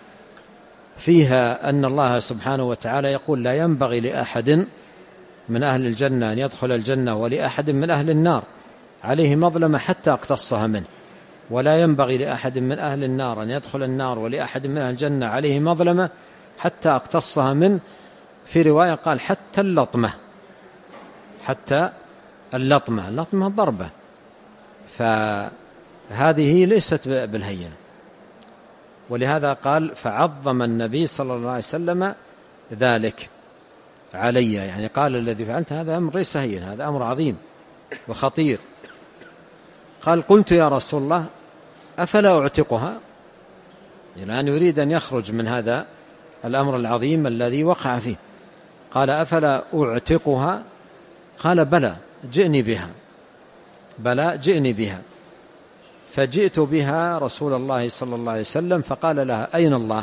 فيها أن الله سبحانه وتعالى يقول لا ينبغي لأحد من أهل الجنة أن يدخل الجنة ولأحد من أهل النار عليه مظلمة حتى أقتصها منه ولا ينبغي لأحد من أهل النار أن يدخل النار ولأحد من أهل الجنة عليه مظلمة حتى أقتصها منه في رواية قال حتى اللطمة حتى اللطمة اللطمة ضربة فهذه ليست بالهينة ولهذا قال فعظم النبي صلى الله عليه وسلم ذلك علي يعني قال الذي فعلت هذا أمر ليس هين هذا أمر عظيم وخطير قال قلت يا رسول الله أفلا أعتقها الآن يريد أن يخرج من هذا الأمر العظيم الذي وقع فيه قال أفلا أعتقها قال بلى جئني بها بلى جئني بها فجئت بها رسول الله صلى الله عليه وسلم فقال لها أين الله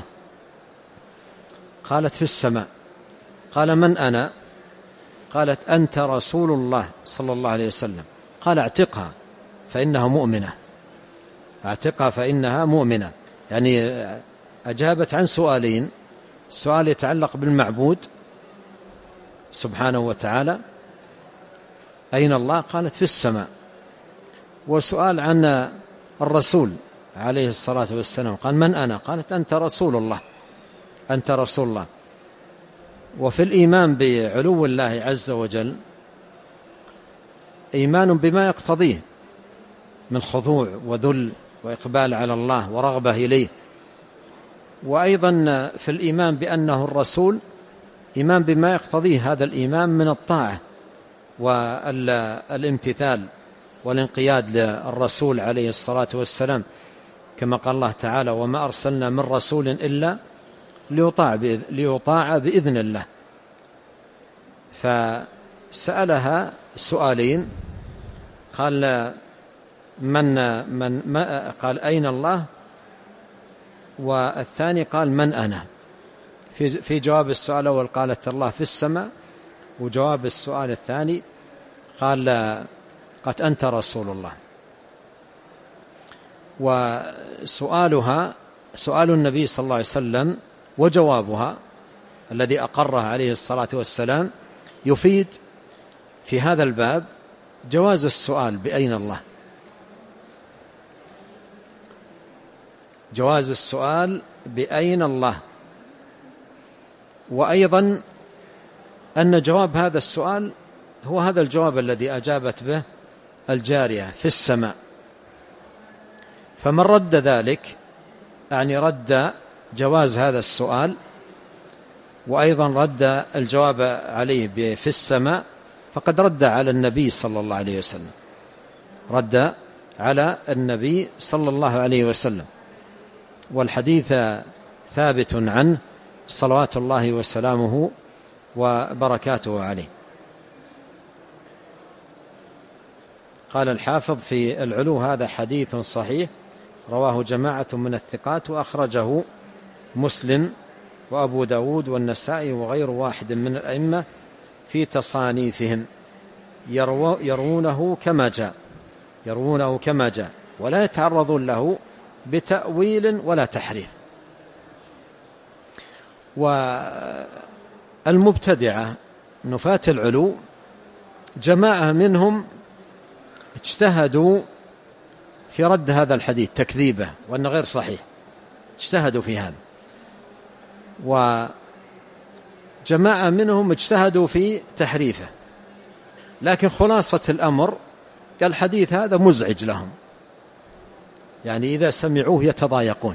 قالت في السماء قال من أنا قالت أنت رسول الله صلى الله عليه وسلم قال اعتقها فإنها مؤمنة اعتقها فإنها مؤمنة يعني أجابت عن سؤالين السؤال يتعلق بالمعبود سبحانه وتعالى أين الله قالت في السماء وسؤال عن الرسول عليه الصلاة والسلام قال من أنا قالت أنت رسول الله أنت رسول الله. وفي الإيمان بعلو الله عز وجل إيمان بما يقتضيه من خضوع وذل وإقبال على الله ورغبة إليه وأيضا في الإيمان بأنه الرسول إيمان بما يقتضيه هذا الإيمان من الطاعة والامتثال والانقياد للرسول عليه الصلاة والسلام كما قال الله تعالى وما أرسلنا من رسول إلا ليطاع بإذن, ليطاع بإذن الله. فسألها سؤالين قال من, من ما قال أين الله والثاني قال من أنا. في, في جواب السؤال الأول قالت الله في السماء وجواب السؤال الثاني قال قالت أنت رسول الله. وسؤالها سؤال النبي صلى الله عليه وسلم وجوابها الذي أقره عليه الصلاة والسلام يفيد في هذا الباب جواز السؤال بأين الله، جواز السؤال بأين الله، وأيضا أن جواب هذا السؤال هو هذا الجواب الذي أجابت به الجارية في السماء. فمن رد ذلك يعني رد جواز هذا السؤال وأيضا رد الجواب عليه في السماء فقد رد على النبي صلى الله عليه وسلم، رد على النبي صلى الله عليه وسلم. والحديث ثابت عنه صلوات الله وسلامه وبركاته عليه. قال الحافظ في العلو هذا حديث صحيح رواه جماعة من الثقات وأخرجه مسلم وأبو داود والنسائي وغير واحد من الأئمة في تصانيفهم، يروونه كما جاء يروونه كما جاء ولا يتعرضون له بتأويل ولا تحريف. والمبتدعة نفاة العلو جماعة منهم اجتهدوا في رد هذا الحديث تكذيبه وأنه غير صحيح، اجتهدوا في هذا. وجماعة منهم اجتهدوا في تحريفه، لكن خلاصة الأمر الحديث هذا مزعج لهم، يعني إذا سمعوه يتضايقون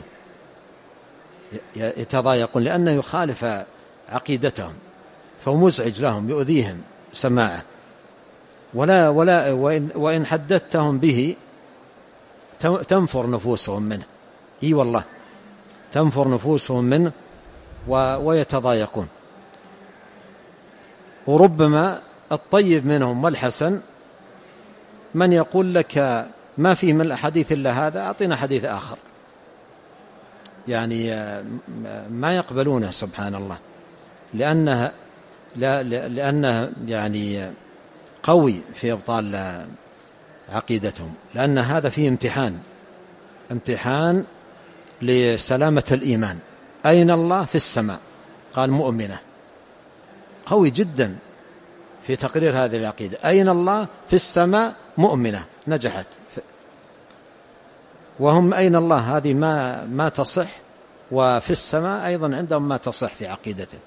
يتضايقون لأنه يخالف عقيدتهم، فهو مزعج لهم يؤذيهم سماعه. ولا ولا وإن, وإن حدثتهم به تنفر نفوسهم منه، إي والله تنفر نفوسهم منه ويتضايقون. وربما الطيب منهم والحسن من يقول لك ما فيه من الحديث إلا هذا، أعطينا حديث آخر، يعني ما يقبلونه سبحان الله، لأنه لأنه يعني قوي في إبطال عقيدتهم، لأن هذا فيه امتحان امتحان لسلامة الإيمان. أين الله؟ في السماء، قال مؤمنة، قوي جدا في تقرير هذه العقيدة. أين الله؟ في السماء، مؤمنة، نجحت. وهم أين الله هذه ما ما تصح، وفي السماء أيضا عندهم ما تصح في عقيدته.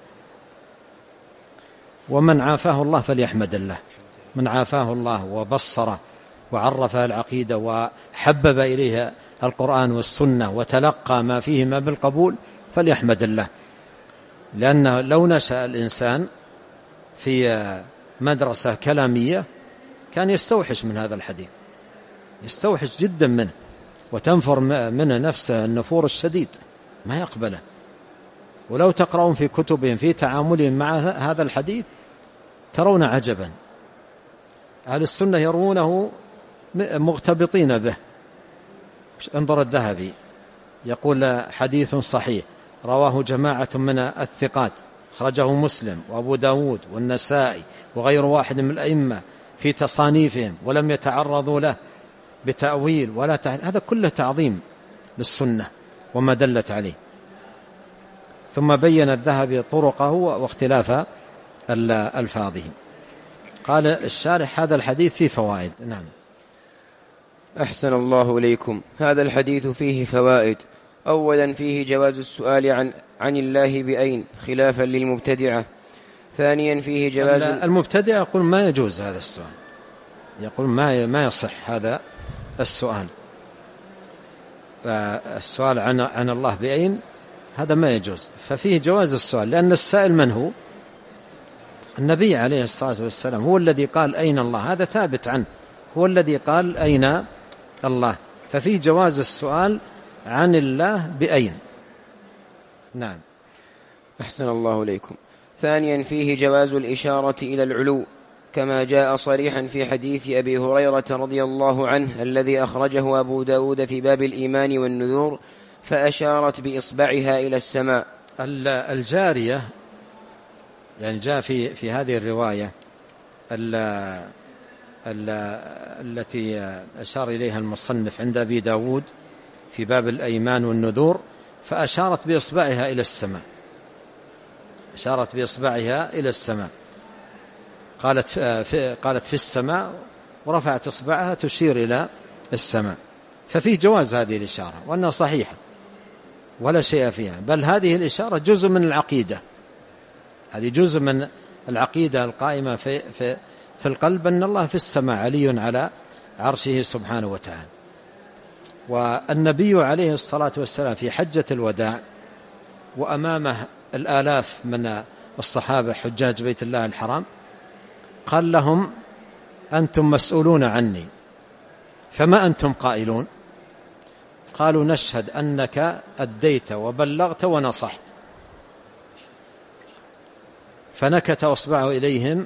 ومن عافاه الله فليحمد الله، من عافاه الله وبصره وعرفها العقيدة وحبب إليها القرآن والسنة وتلقى ما فيهما بالقبول فليحمد الله. لأنه لو نشأ الإنسان في مدرسة كلامية كان يستوحش من هذا الحديث، يستوحش جدا منه وتنفر منه نفسه النفور الشديد، ما يقبله. ولو تقرؤون في كتبهم في تعاملهم مع هذا الحديث ترون عجبا. أهل السنة يرونه مغتبطين به. انظر الذهبي يقول حديث صحيح رواه جماعة من الثقات أخرجه مسلم وأبو داود والنسائي وغير واحد من الأئمة في تصانيفهم ولم يتعرضوا له بتأويل ولا تحريف. هذا كله تعظيم للسنة وما دلت عليه. ثم بين الذهبي طرقه واختلاف الفاظه. قال الشارح هذا الحديث فيه فوائد. نعم. أحسن الله إليكم. هذا الحديث فيه فوائد. أولا فيه جواز السؤال عن, عن الله بأين خلافا للمبتدعة. ثانيا فيه جواز المبتدع يقول ما يجوز هذا السؤال، يقول ما ما يصح هذا السؤال، السؤال عن عن الله بأين هذا ما يجوز. ففيه جواز السؤال لأن السائل من هو؟ النبي عليه الصلاة والسلام، هو الذي قال أين الله، هذا ثابت عنه، هو الذي قال أين الله، ففيه جواز السؤال عن الله بأين. نعم. أحسن الله إليكم. ثانيا فيه جواز الإشارة إلى العلو كما جاء صريحا في حديث أبي هريرة رضي الله عنه الذي أخرجه أبو داود في باب الإيمان والنذور فأشارت بإصبعها إلى السماء. الجارية يعني جاء في في هذه الرواية التي أشار إليها المصنف عند أبي داود في باب الأيمان والنذور، فأشارت بإصبعها إلى السماء، أشارت بإصبعها إلى السماء، قالت في, قالت في السماء، ورفعت إصبعها تشير إلى السماء. ففيه جواز هذه الإشارة وأنها صحيحة ولا شيء فيها، بل هذه الإشارة جزء من العقيدة، هذه جزء من العقيدة القائمة في, في, في القلب، أن الله في السماء علي على عرشه سبحانه وتعالى. والنبي عليه الصلاة والسلام في حجة الوداع وأمامه الآلاف من الصحابة حجاج بيت الله الحرام، قال لهم: أنتم مسؤولون عني، فما أنتم قائلون؟ قالوا: نشهد أنك أديت وبلغت ونصحت. فنكت أصبعه إليهم،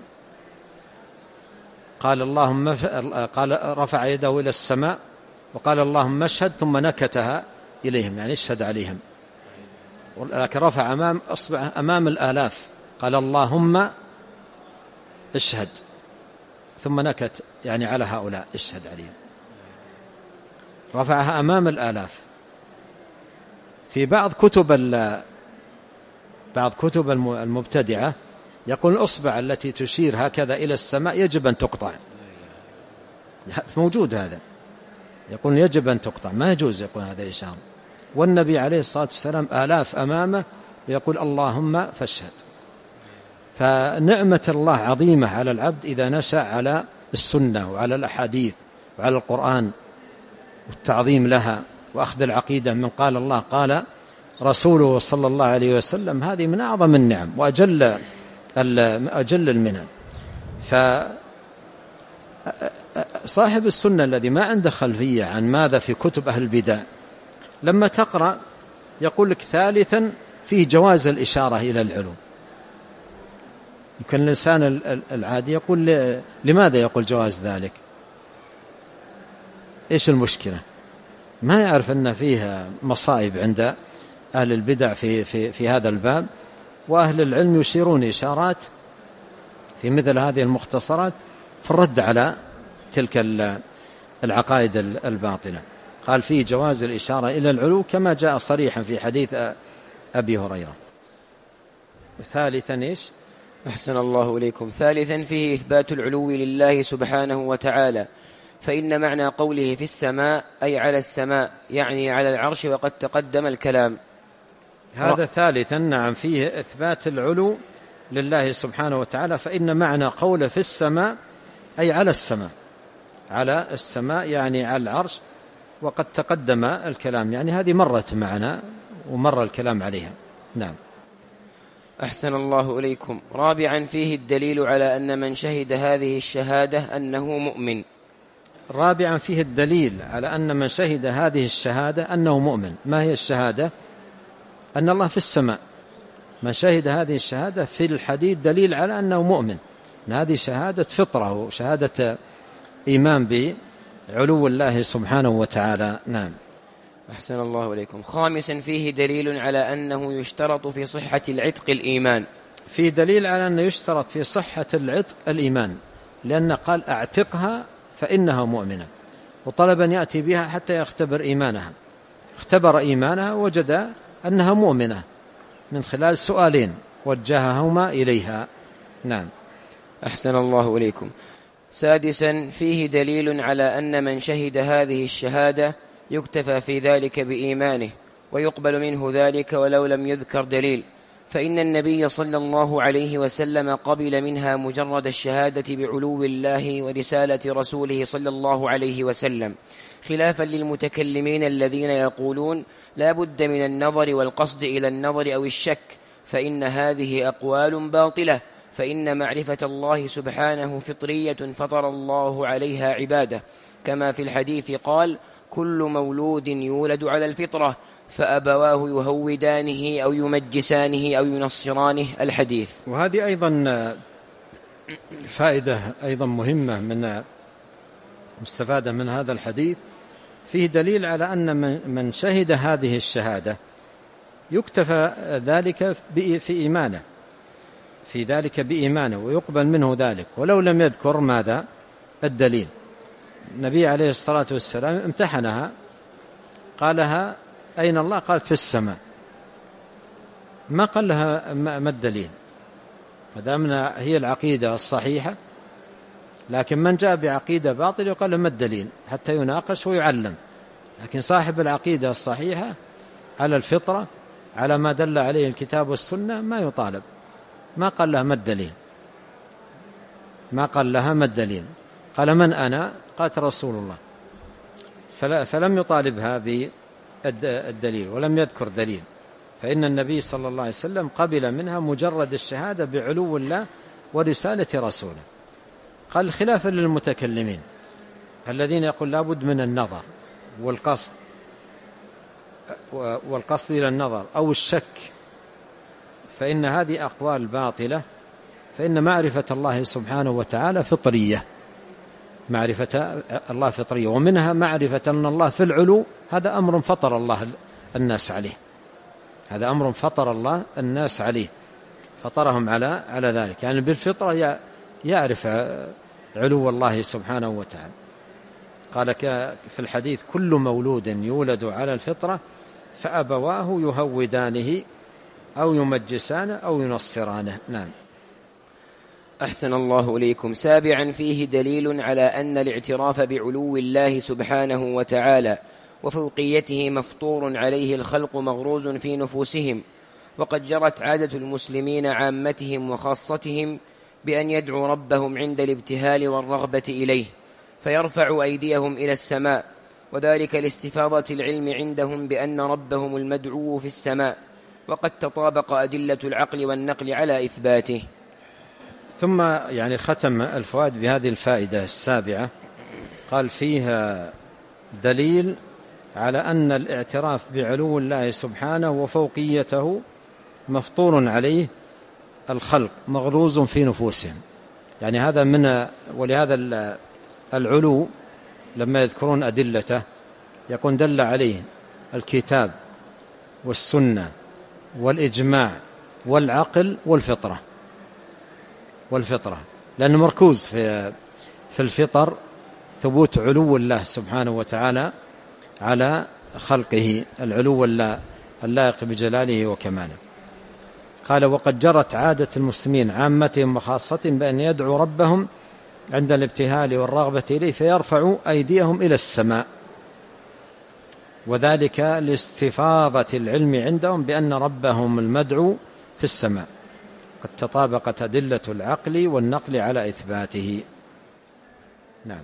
قال اللهم ف... قال رفع يده إلى السماء وقال اللهم اشهد، ثم نكتها إليهم يعني اشهد عليهم، ولكن رفع أمام أصبعه أمام الآلاف، قال اللهم اشهد، ثم نكت يعني على هؤلاء اشهد عليهم، رفعها أمام الآلاف. في بعض كتب بعض كتب المبتدعة يقول الأصبع التي تشير هكذا إلى السماء يجب أن تقطع، موجود هذا، يقول يجب أن تقطع، ما يجوز يقول هذا الإشارة. والنبي عليه الصلاة والسلام آلاف أمامه يقول اللهم فاشهد. فنعمة الله عظيمة على العبد إذا نشأ على السنة وعلى الأحاديث وعلى القرآن والتعظيم لها وأخذ العقيدة من قال الله قال رسوله صلى الله عليه وسلم، هذه من أعظم النعم وأجل أجل المنن. فصاحب السنة الذي ما عنده خلفية عن ماذا في كتب أهل البدع، لما تقرأ يقول لك ثالثا فيه جواز الإشارة إلى العلوم. يمكن الإنسان العادي يقول لماذا يقول جواز ذلك؟ إيش المشكلة؟ ما يعرف أن فيها مصائب عند أهل البدع في, في, في هذا الباب، وأهل العلم يشيرون إشارات في مثل هذه المختصرات في الرد على تلك العقائد الباطلة. قال فيه جواز الإشارة إلى العلو كما جاء صريحا في حديث أبي هريرة. ثالثا إيش؟ أحسن الله إليكم. ثالثا فيه إثبات العلو لله سبحانه وتعالى، فإن معنى قوله في السماء أي على السماء يعني على العرش، وقد تقدم الكلام. هذا ثالثا نعم فيه إثبات العلو لله سبحانه وتعالى، فإن معنى قوله في السماء أي على السماء، على السماء يعني على العرش، وقد تقدم الكلام يعني هذه مرت معنا ومر الكلام عليها. نعم. أحسن الله إليكم. رابعا فيه الدليل على أن من شهد هذه الشهادة أنه مؤمن. رابعا فيه الدليل على أن من شهد هذه الشهادة أنه مؤمن. ما هي الشهادة؟ أن الله في السماء. من شهد هذه الشهادة في الحديث دليل على أنه مؤمن، أن هذه شهادة فطرة وشهادة إيمان بعلو الله سبحانه وتعالى. نعم. أحسن الله إليكم. خامسا فيه دليل على أنه يشترط في صحة العتق الإيمان. في دليل على أنه يشترط في صحة العتق الإيمان، لأن قال أعتقها فإنها مؤمنة، وطلب أن يأتي بها حتى يختبر إيمانها. اختبر إيمانها وجد أنها مؤمنة من خلال سؤالين وجههما إليها. نعم. أحسن الله إليكم. سادسا فيه دليل على أن من شهد هذه الشهادة يكتفى في ذلك بإيمانه ويقبل منه ذلك ولو لم يذكر دليل، فإن النبي صلى الله عليه وسلم قبل منها مجرد الشهادة بعلو الله ورسالة رسوله صلى الله عليه وسلم، خلافا للمتكلمين الذين يقولون لا بد من النظر والقصد إلى النظر أو الشك، فإن هذه أقوال باطلة، فإن معرفة الله سبحانه فطرية فطر الله عليها عباده، كما في الحديث قال كل مولود يولد على الفطرة فأبواه يهودانه أو يمجسانه أو ينصرانه، الحديث. وهذه أيضا فائدة أيضا مهمة من مستفادة من هذا الحديث، فيه دليل على أن من شهد هذه الشهادة يكتفى ذلك في إيمانه في ذلك بإيمانه ويقبل منه ذلك ولو لم يذكر ماذا الدليل. النبي عليه الصلاة والسلام امتحنها، قالها أين الله؟ قالت في السماء، ما قال لها ما الدليل، مدامنا هي العقيدة الصحيحة. لكن من جاء بعقيدة باطلة يقال له ما الدليل حتى يناقش ويعلم. لكن صاحب العقيدة الصحيحة على الفطرة على ما دل عليه الكتاب والسنة ما يطالب. ما قال لها ما الدليل، ما قال لها ما الدليل، قال من أنا؟ قالت رسول الله. فلم يطالبها بالدليل ولم يذكر دليل، فإن النبي صلى الله عليه وسلم قبل منها مجرد الشهادة بعلو الله ورسالة رسوله. قال خلافا للمتكلمين الذين يقول لابد من النظر والقصد والقصد إلى النظر أو الشك، فإن هذه أقوال باطلة. فإن معرفة الله سبحانه وتعالى فطرية، معرفة الله فطرية، ومنها معرفة أن الله في العلو، هذا أمر فطر الله الناس عليه، هذا أمر فطر الله الناس عليه، فطرهم على على ذلك، يعني بالفطرة يعرف علو الله سبحانه وتعالى. قال في الحديث كل مولود يولد على الفطرة فأبواه يهودانه أو يمجسانه أو ينصرانه. نعم. أحسن الله إليكم. سابعا، فيه دليل على أن الاعتراف بعلو الله سبحانه وتعالى وفوقيته مفطور عليه الخلق مغروز في نفوسهم، وقد جرت عادة المسلمين عامتهم وخاصتهم بأن يدعوا ربهم عند الابتهال والرغبة إليه فيرفع أيديهم إلى السماء، وذلك لاستفاضة العلم عندهم بأن ربهم المدعو في السماء، وقد تطابق أدلة العقل والنقل على إثباته. ثم يعني ختم الفوائد بهذه الفائدة السابعة، قال فيها دليل على أن الاعتراف بعلو الله سبحانه وفوقيته مفطور عليه الخلق مغروز في نفوسهم. يعني هذا من ولهذا العلو لما يذكرون أدلته يكون دل عليه الكتاب والسنة والإجماع والعقل والفطرة والفطرة لأنه مركوز في في الفطر ثبوت علو الله سبحانه وتعالى على خلقه، العلو اللائق بجلاله وكماله. قال وقد جرت عادة المسلمين عامتهم وخاصتهم بأن يدعوا ربهم عند الابتهال والرغبة إليه فيرفعوا أيديهم إلى السماء، وذلك لاستفاضة العلم عندهم بأن ربهم المدعو في السماء، قد تطابقت أدلة العقل والنقل على إثباته. نعم.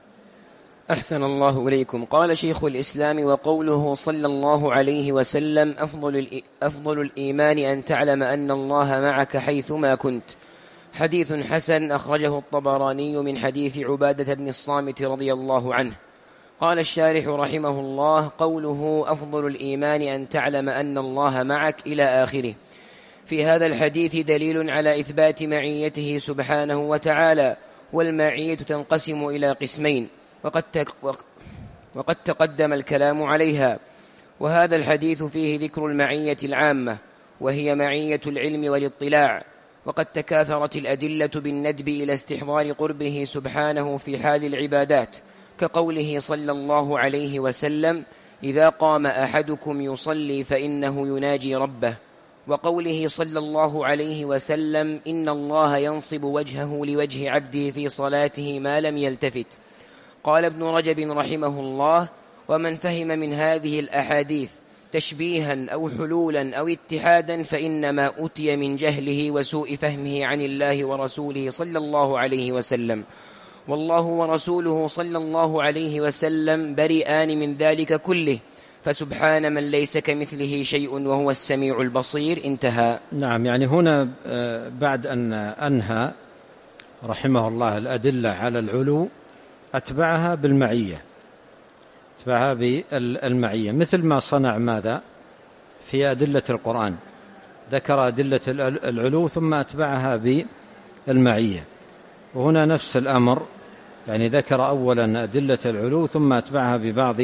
أحسن الله إليكم. قال شيخ الإسلام وقوله صلى الله عليه وسلم أفضل, أفضل الإيمان أن تعلم أن الله معك حيثما كنت، حديث حسن أخرجه الطبراني من حديث عبادة بن الصامت رضي الله عنه. قال الشارح رحمه الله قوله أفضل الإيمان أن تعلم أن الله معك إلى آخره. في هذا الحديث دليل على إثبات معيته سبحانه وتعالى، والمعية تنقسم إلى قسمين وقد, وقد تقدم الكلام عليها. وهذا الحديث فيه ذكر المعية العامة وهي معية العلم والاطلاع، وقد تكاثرت الأدلة بالندب إلى استحضار قربه سبحانه في حال العبادات، كقوله صلى الله عليه وسلم إذا قام أحدكم يصلي فإنه يناجي ربه، وقوله صلى الله عليه وسلم إن الله ينصب وجهه لوجه عبده في صلاته ما لم يلتفت. قال ابن رجب رحمه الله ومن فهم من هذه الأحاديث تشبيها أو حلولا أو اتحادا فإنما أتي من جهله وسوء فهمه عن الله ورسوله صلى الله عليه وسلم، والله ورسوله صلى الله عليه وسلم بريئان من ذلك كله، فسبحان من ليس كمثله شيء وهو السميع البصير. انتهى. نعم. يعني هنا بعد أن أنهى رحمه الله الأدلة على العلو أتبعها بالمعية، أتبعها بالمعية، مثل ما صنع ماذا في أدلة القرآن، ذكر أدلة العلو ثم أتبعها بالمعية. وهنا نفس الأمر، يعني ذكر أولا أدلة العلو ثم أتبعها ببعض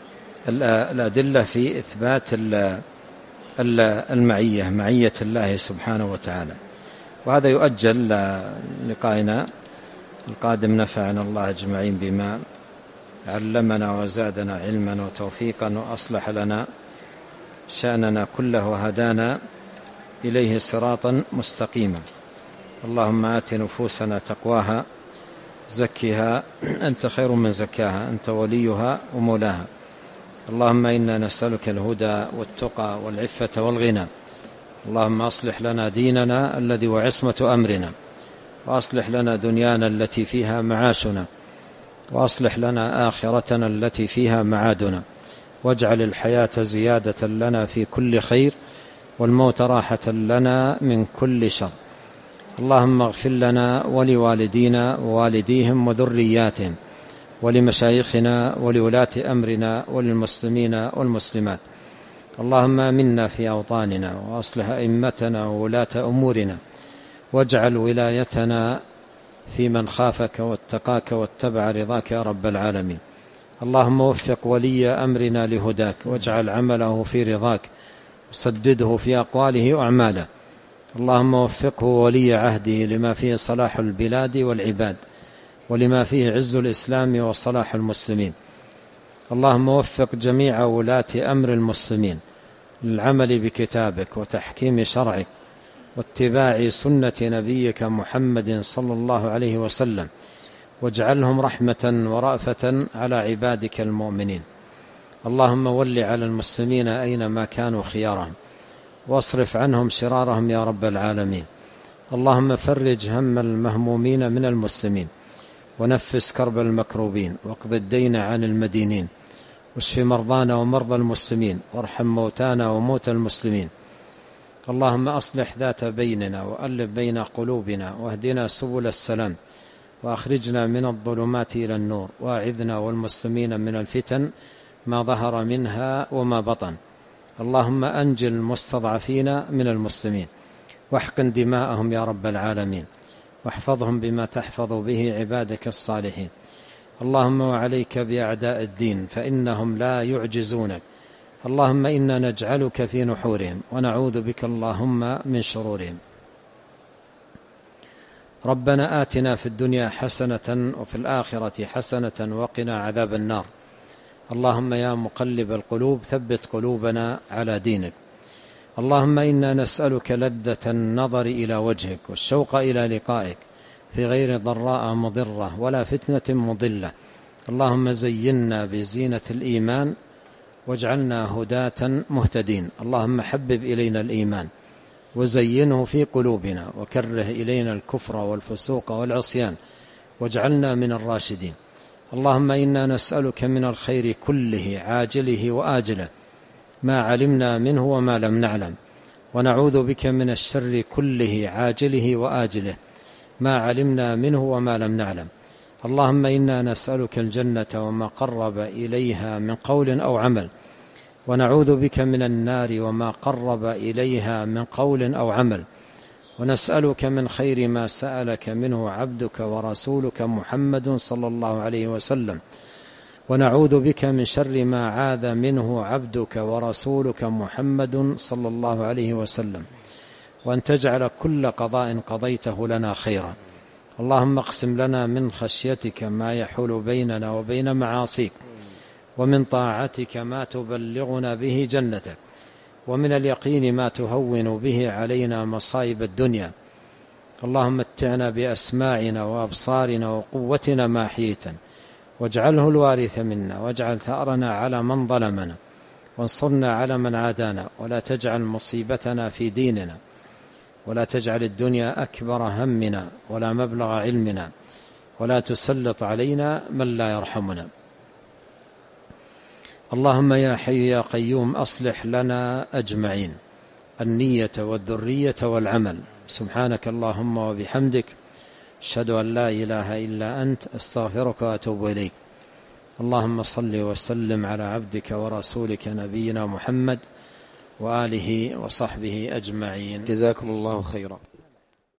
الأدلة في إثبات المعية، معية الله سبحانه وتعالى. وهذا يؤجل لقائنا القادم نفعنا الله أجمعين بما علمنا وزادنا علما وتوفيقا وأصلح لنا شأننا كله وهدانا إليه صراطا مستقيما. اللهم آت نفوسنا تقواها زكها أنت خير من زكاها أنت وليها ومولاها. اللهم إنا نسألك الهدى والتقى والعفة والغنى. اللهم أصلح لنا ديننا الذي وعصمة أمرنا، وأصلح لنا دنيانا التي فيها معاشنا، وأصلح لنا آخرتنا التي فيها معادنا، واجعل الحياة زيادة لنا في كل خير والموت راحة لنا من كل شر. اللهم اغفر لنا ولوالدينا ووالديهم وذرياتهم ولمشايخنا ولولاة أمرنا وللمسلمين والمسلمات. اللهم آمنا في أوطاننا وأصلح أئمتنا وولاة أمورنا، واجعل ولايتنا في من خافك واتقاك واتبع رضاك يا رب العالمين. اللهم وفق ولي أمرنا لهداك، واجعل عمله في رضاك، وسدده في أقواله وأعماله. اللهم وفقه ولي عهده لما فيه صلاح البلاد والعباد، ولما فيه عز الإسلام وصلاح المسلمين. اللهم وفق جميع ولاة أمر المسلمين للعمل بكتابك وتحكيم شرعك واتباع سنة نبيك محمد صلى الله عليه وسلم، واجعلهم رحمة ورأفة على عبادك المؤمنين. اللهم ول على المسلمين أينما كانوا خيارهم، واصرف عنهم شرارهم يا رب العالمين. اللهم فرج هم المهمومين من المسلمين، ونفس كرب المكروبين، واقض الدين عن المدينين، واشف مرضانا ومرضى المسلمين، وارحم موتانا وموتى المسلمين. اللهم أصلح ذات بيننا وألف بين قلوبنا، واهدنا سبل السلام، وأخرجنا من الظلمات إلى النور، وأعذنا والمسلمين من الفتن ما ظهر منها وما بطن. اللهم أنج المستضعفين من المسلمين، واحقن دماءهم يا رب العالمين، واحفظهم بما تحفظ به عبادك الصالحين. اللهم وعليك بأعداء الدين فإنهم لا يعجزونك. اللهم إنا نجعلك في نحورهم، ونعوذ بك اللهم من شرورهم. ربنا آتنا في الدنيا حسنة وفي الآخرة حسنة وقنا عذاب النار. اللهم يا مقلب القلوب ثبت قلوبنا على دينك. اللهم إنا نسألك لذة النظر إلى وجهك والشوق إلى لقائك في غير ضراء مضرة ولا فتنة مضلة. اللهم زينا بزينة الإيمان واجعلنا هداة مهتدين. اللهم حبب إلينا الإيمان وزينه في قلوبنا، وكره إلينا الكفر والفسوق والعصيان واجعلنا من الراشدين. اللهم إنا نسألك من الخير كله عاجله وآجله ما علمنا منه وما لم نعلم، ونعوذ بك من الشر كله عاجله وآجله ما علمنا منه وما لم نعلم. اللهم إنا نسألك الجنة وما قرب إليها من قول أو عمل، ونعوذ بك من النار وما قرب إليها من قول أو عمل، ونسألك من خير ما سألك منه عبدك ورسولك محمد صلى الله عليه وسلم، ونعوذ بك من شر ما عاذ منه عبدك ورسولك محمد صلى الله عليه وسلم، وأن تجعل كل قضاء قضيته لنا خيرا. اللهم اقسم لنا من خشيتك ما يحول بيننا وبين معاصيك، ومن طاعتك ما تبلغنا به جنتك، ومن اليقين ما تهون به علينا مصائب الدنيا. اللهم متعنا بأسماعنا وأبصارنا وقوتنا ما أحييتنا، واجعله الوارث منا، واجعل ثأرنا على من ظلمنا، وانصرنا على من عادانا، ولا تجعل مصيبتنا في ديننا، ولا تجعل الدنيا أكبر همنا ولا مبلغ علمنا، ولا تسلط علينا من لا يرحمنا. اللهم يا حي يا قيوم أصلح لنا أجمعين النية والذرية والعمل. سبحانك اللهم وبحمدك، أشهد أن لا إله إلا أنت، أستغفرك وأتوب إليك. اللهم صل وسلم على عبدك ورسولك نبينا محمد وآله وصحبه أجمعين. جزاكم الله خيرا.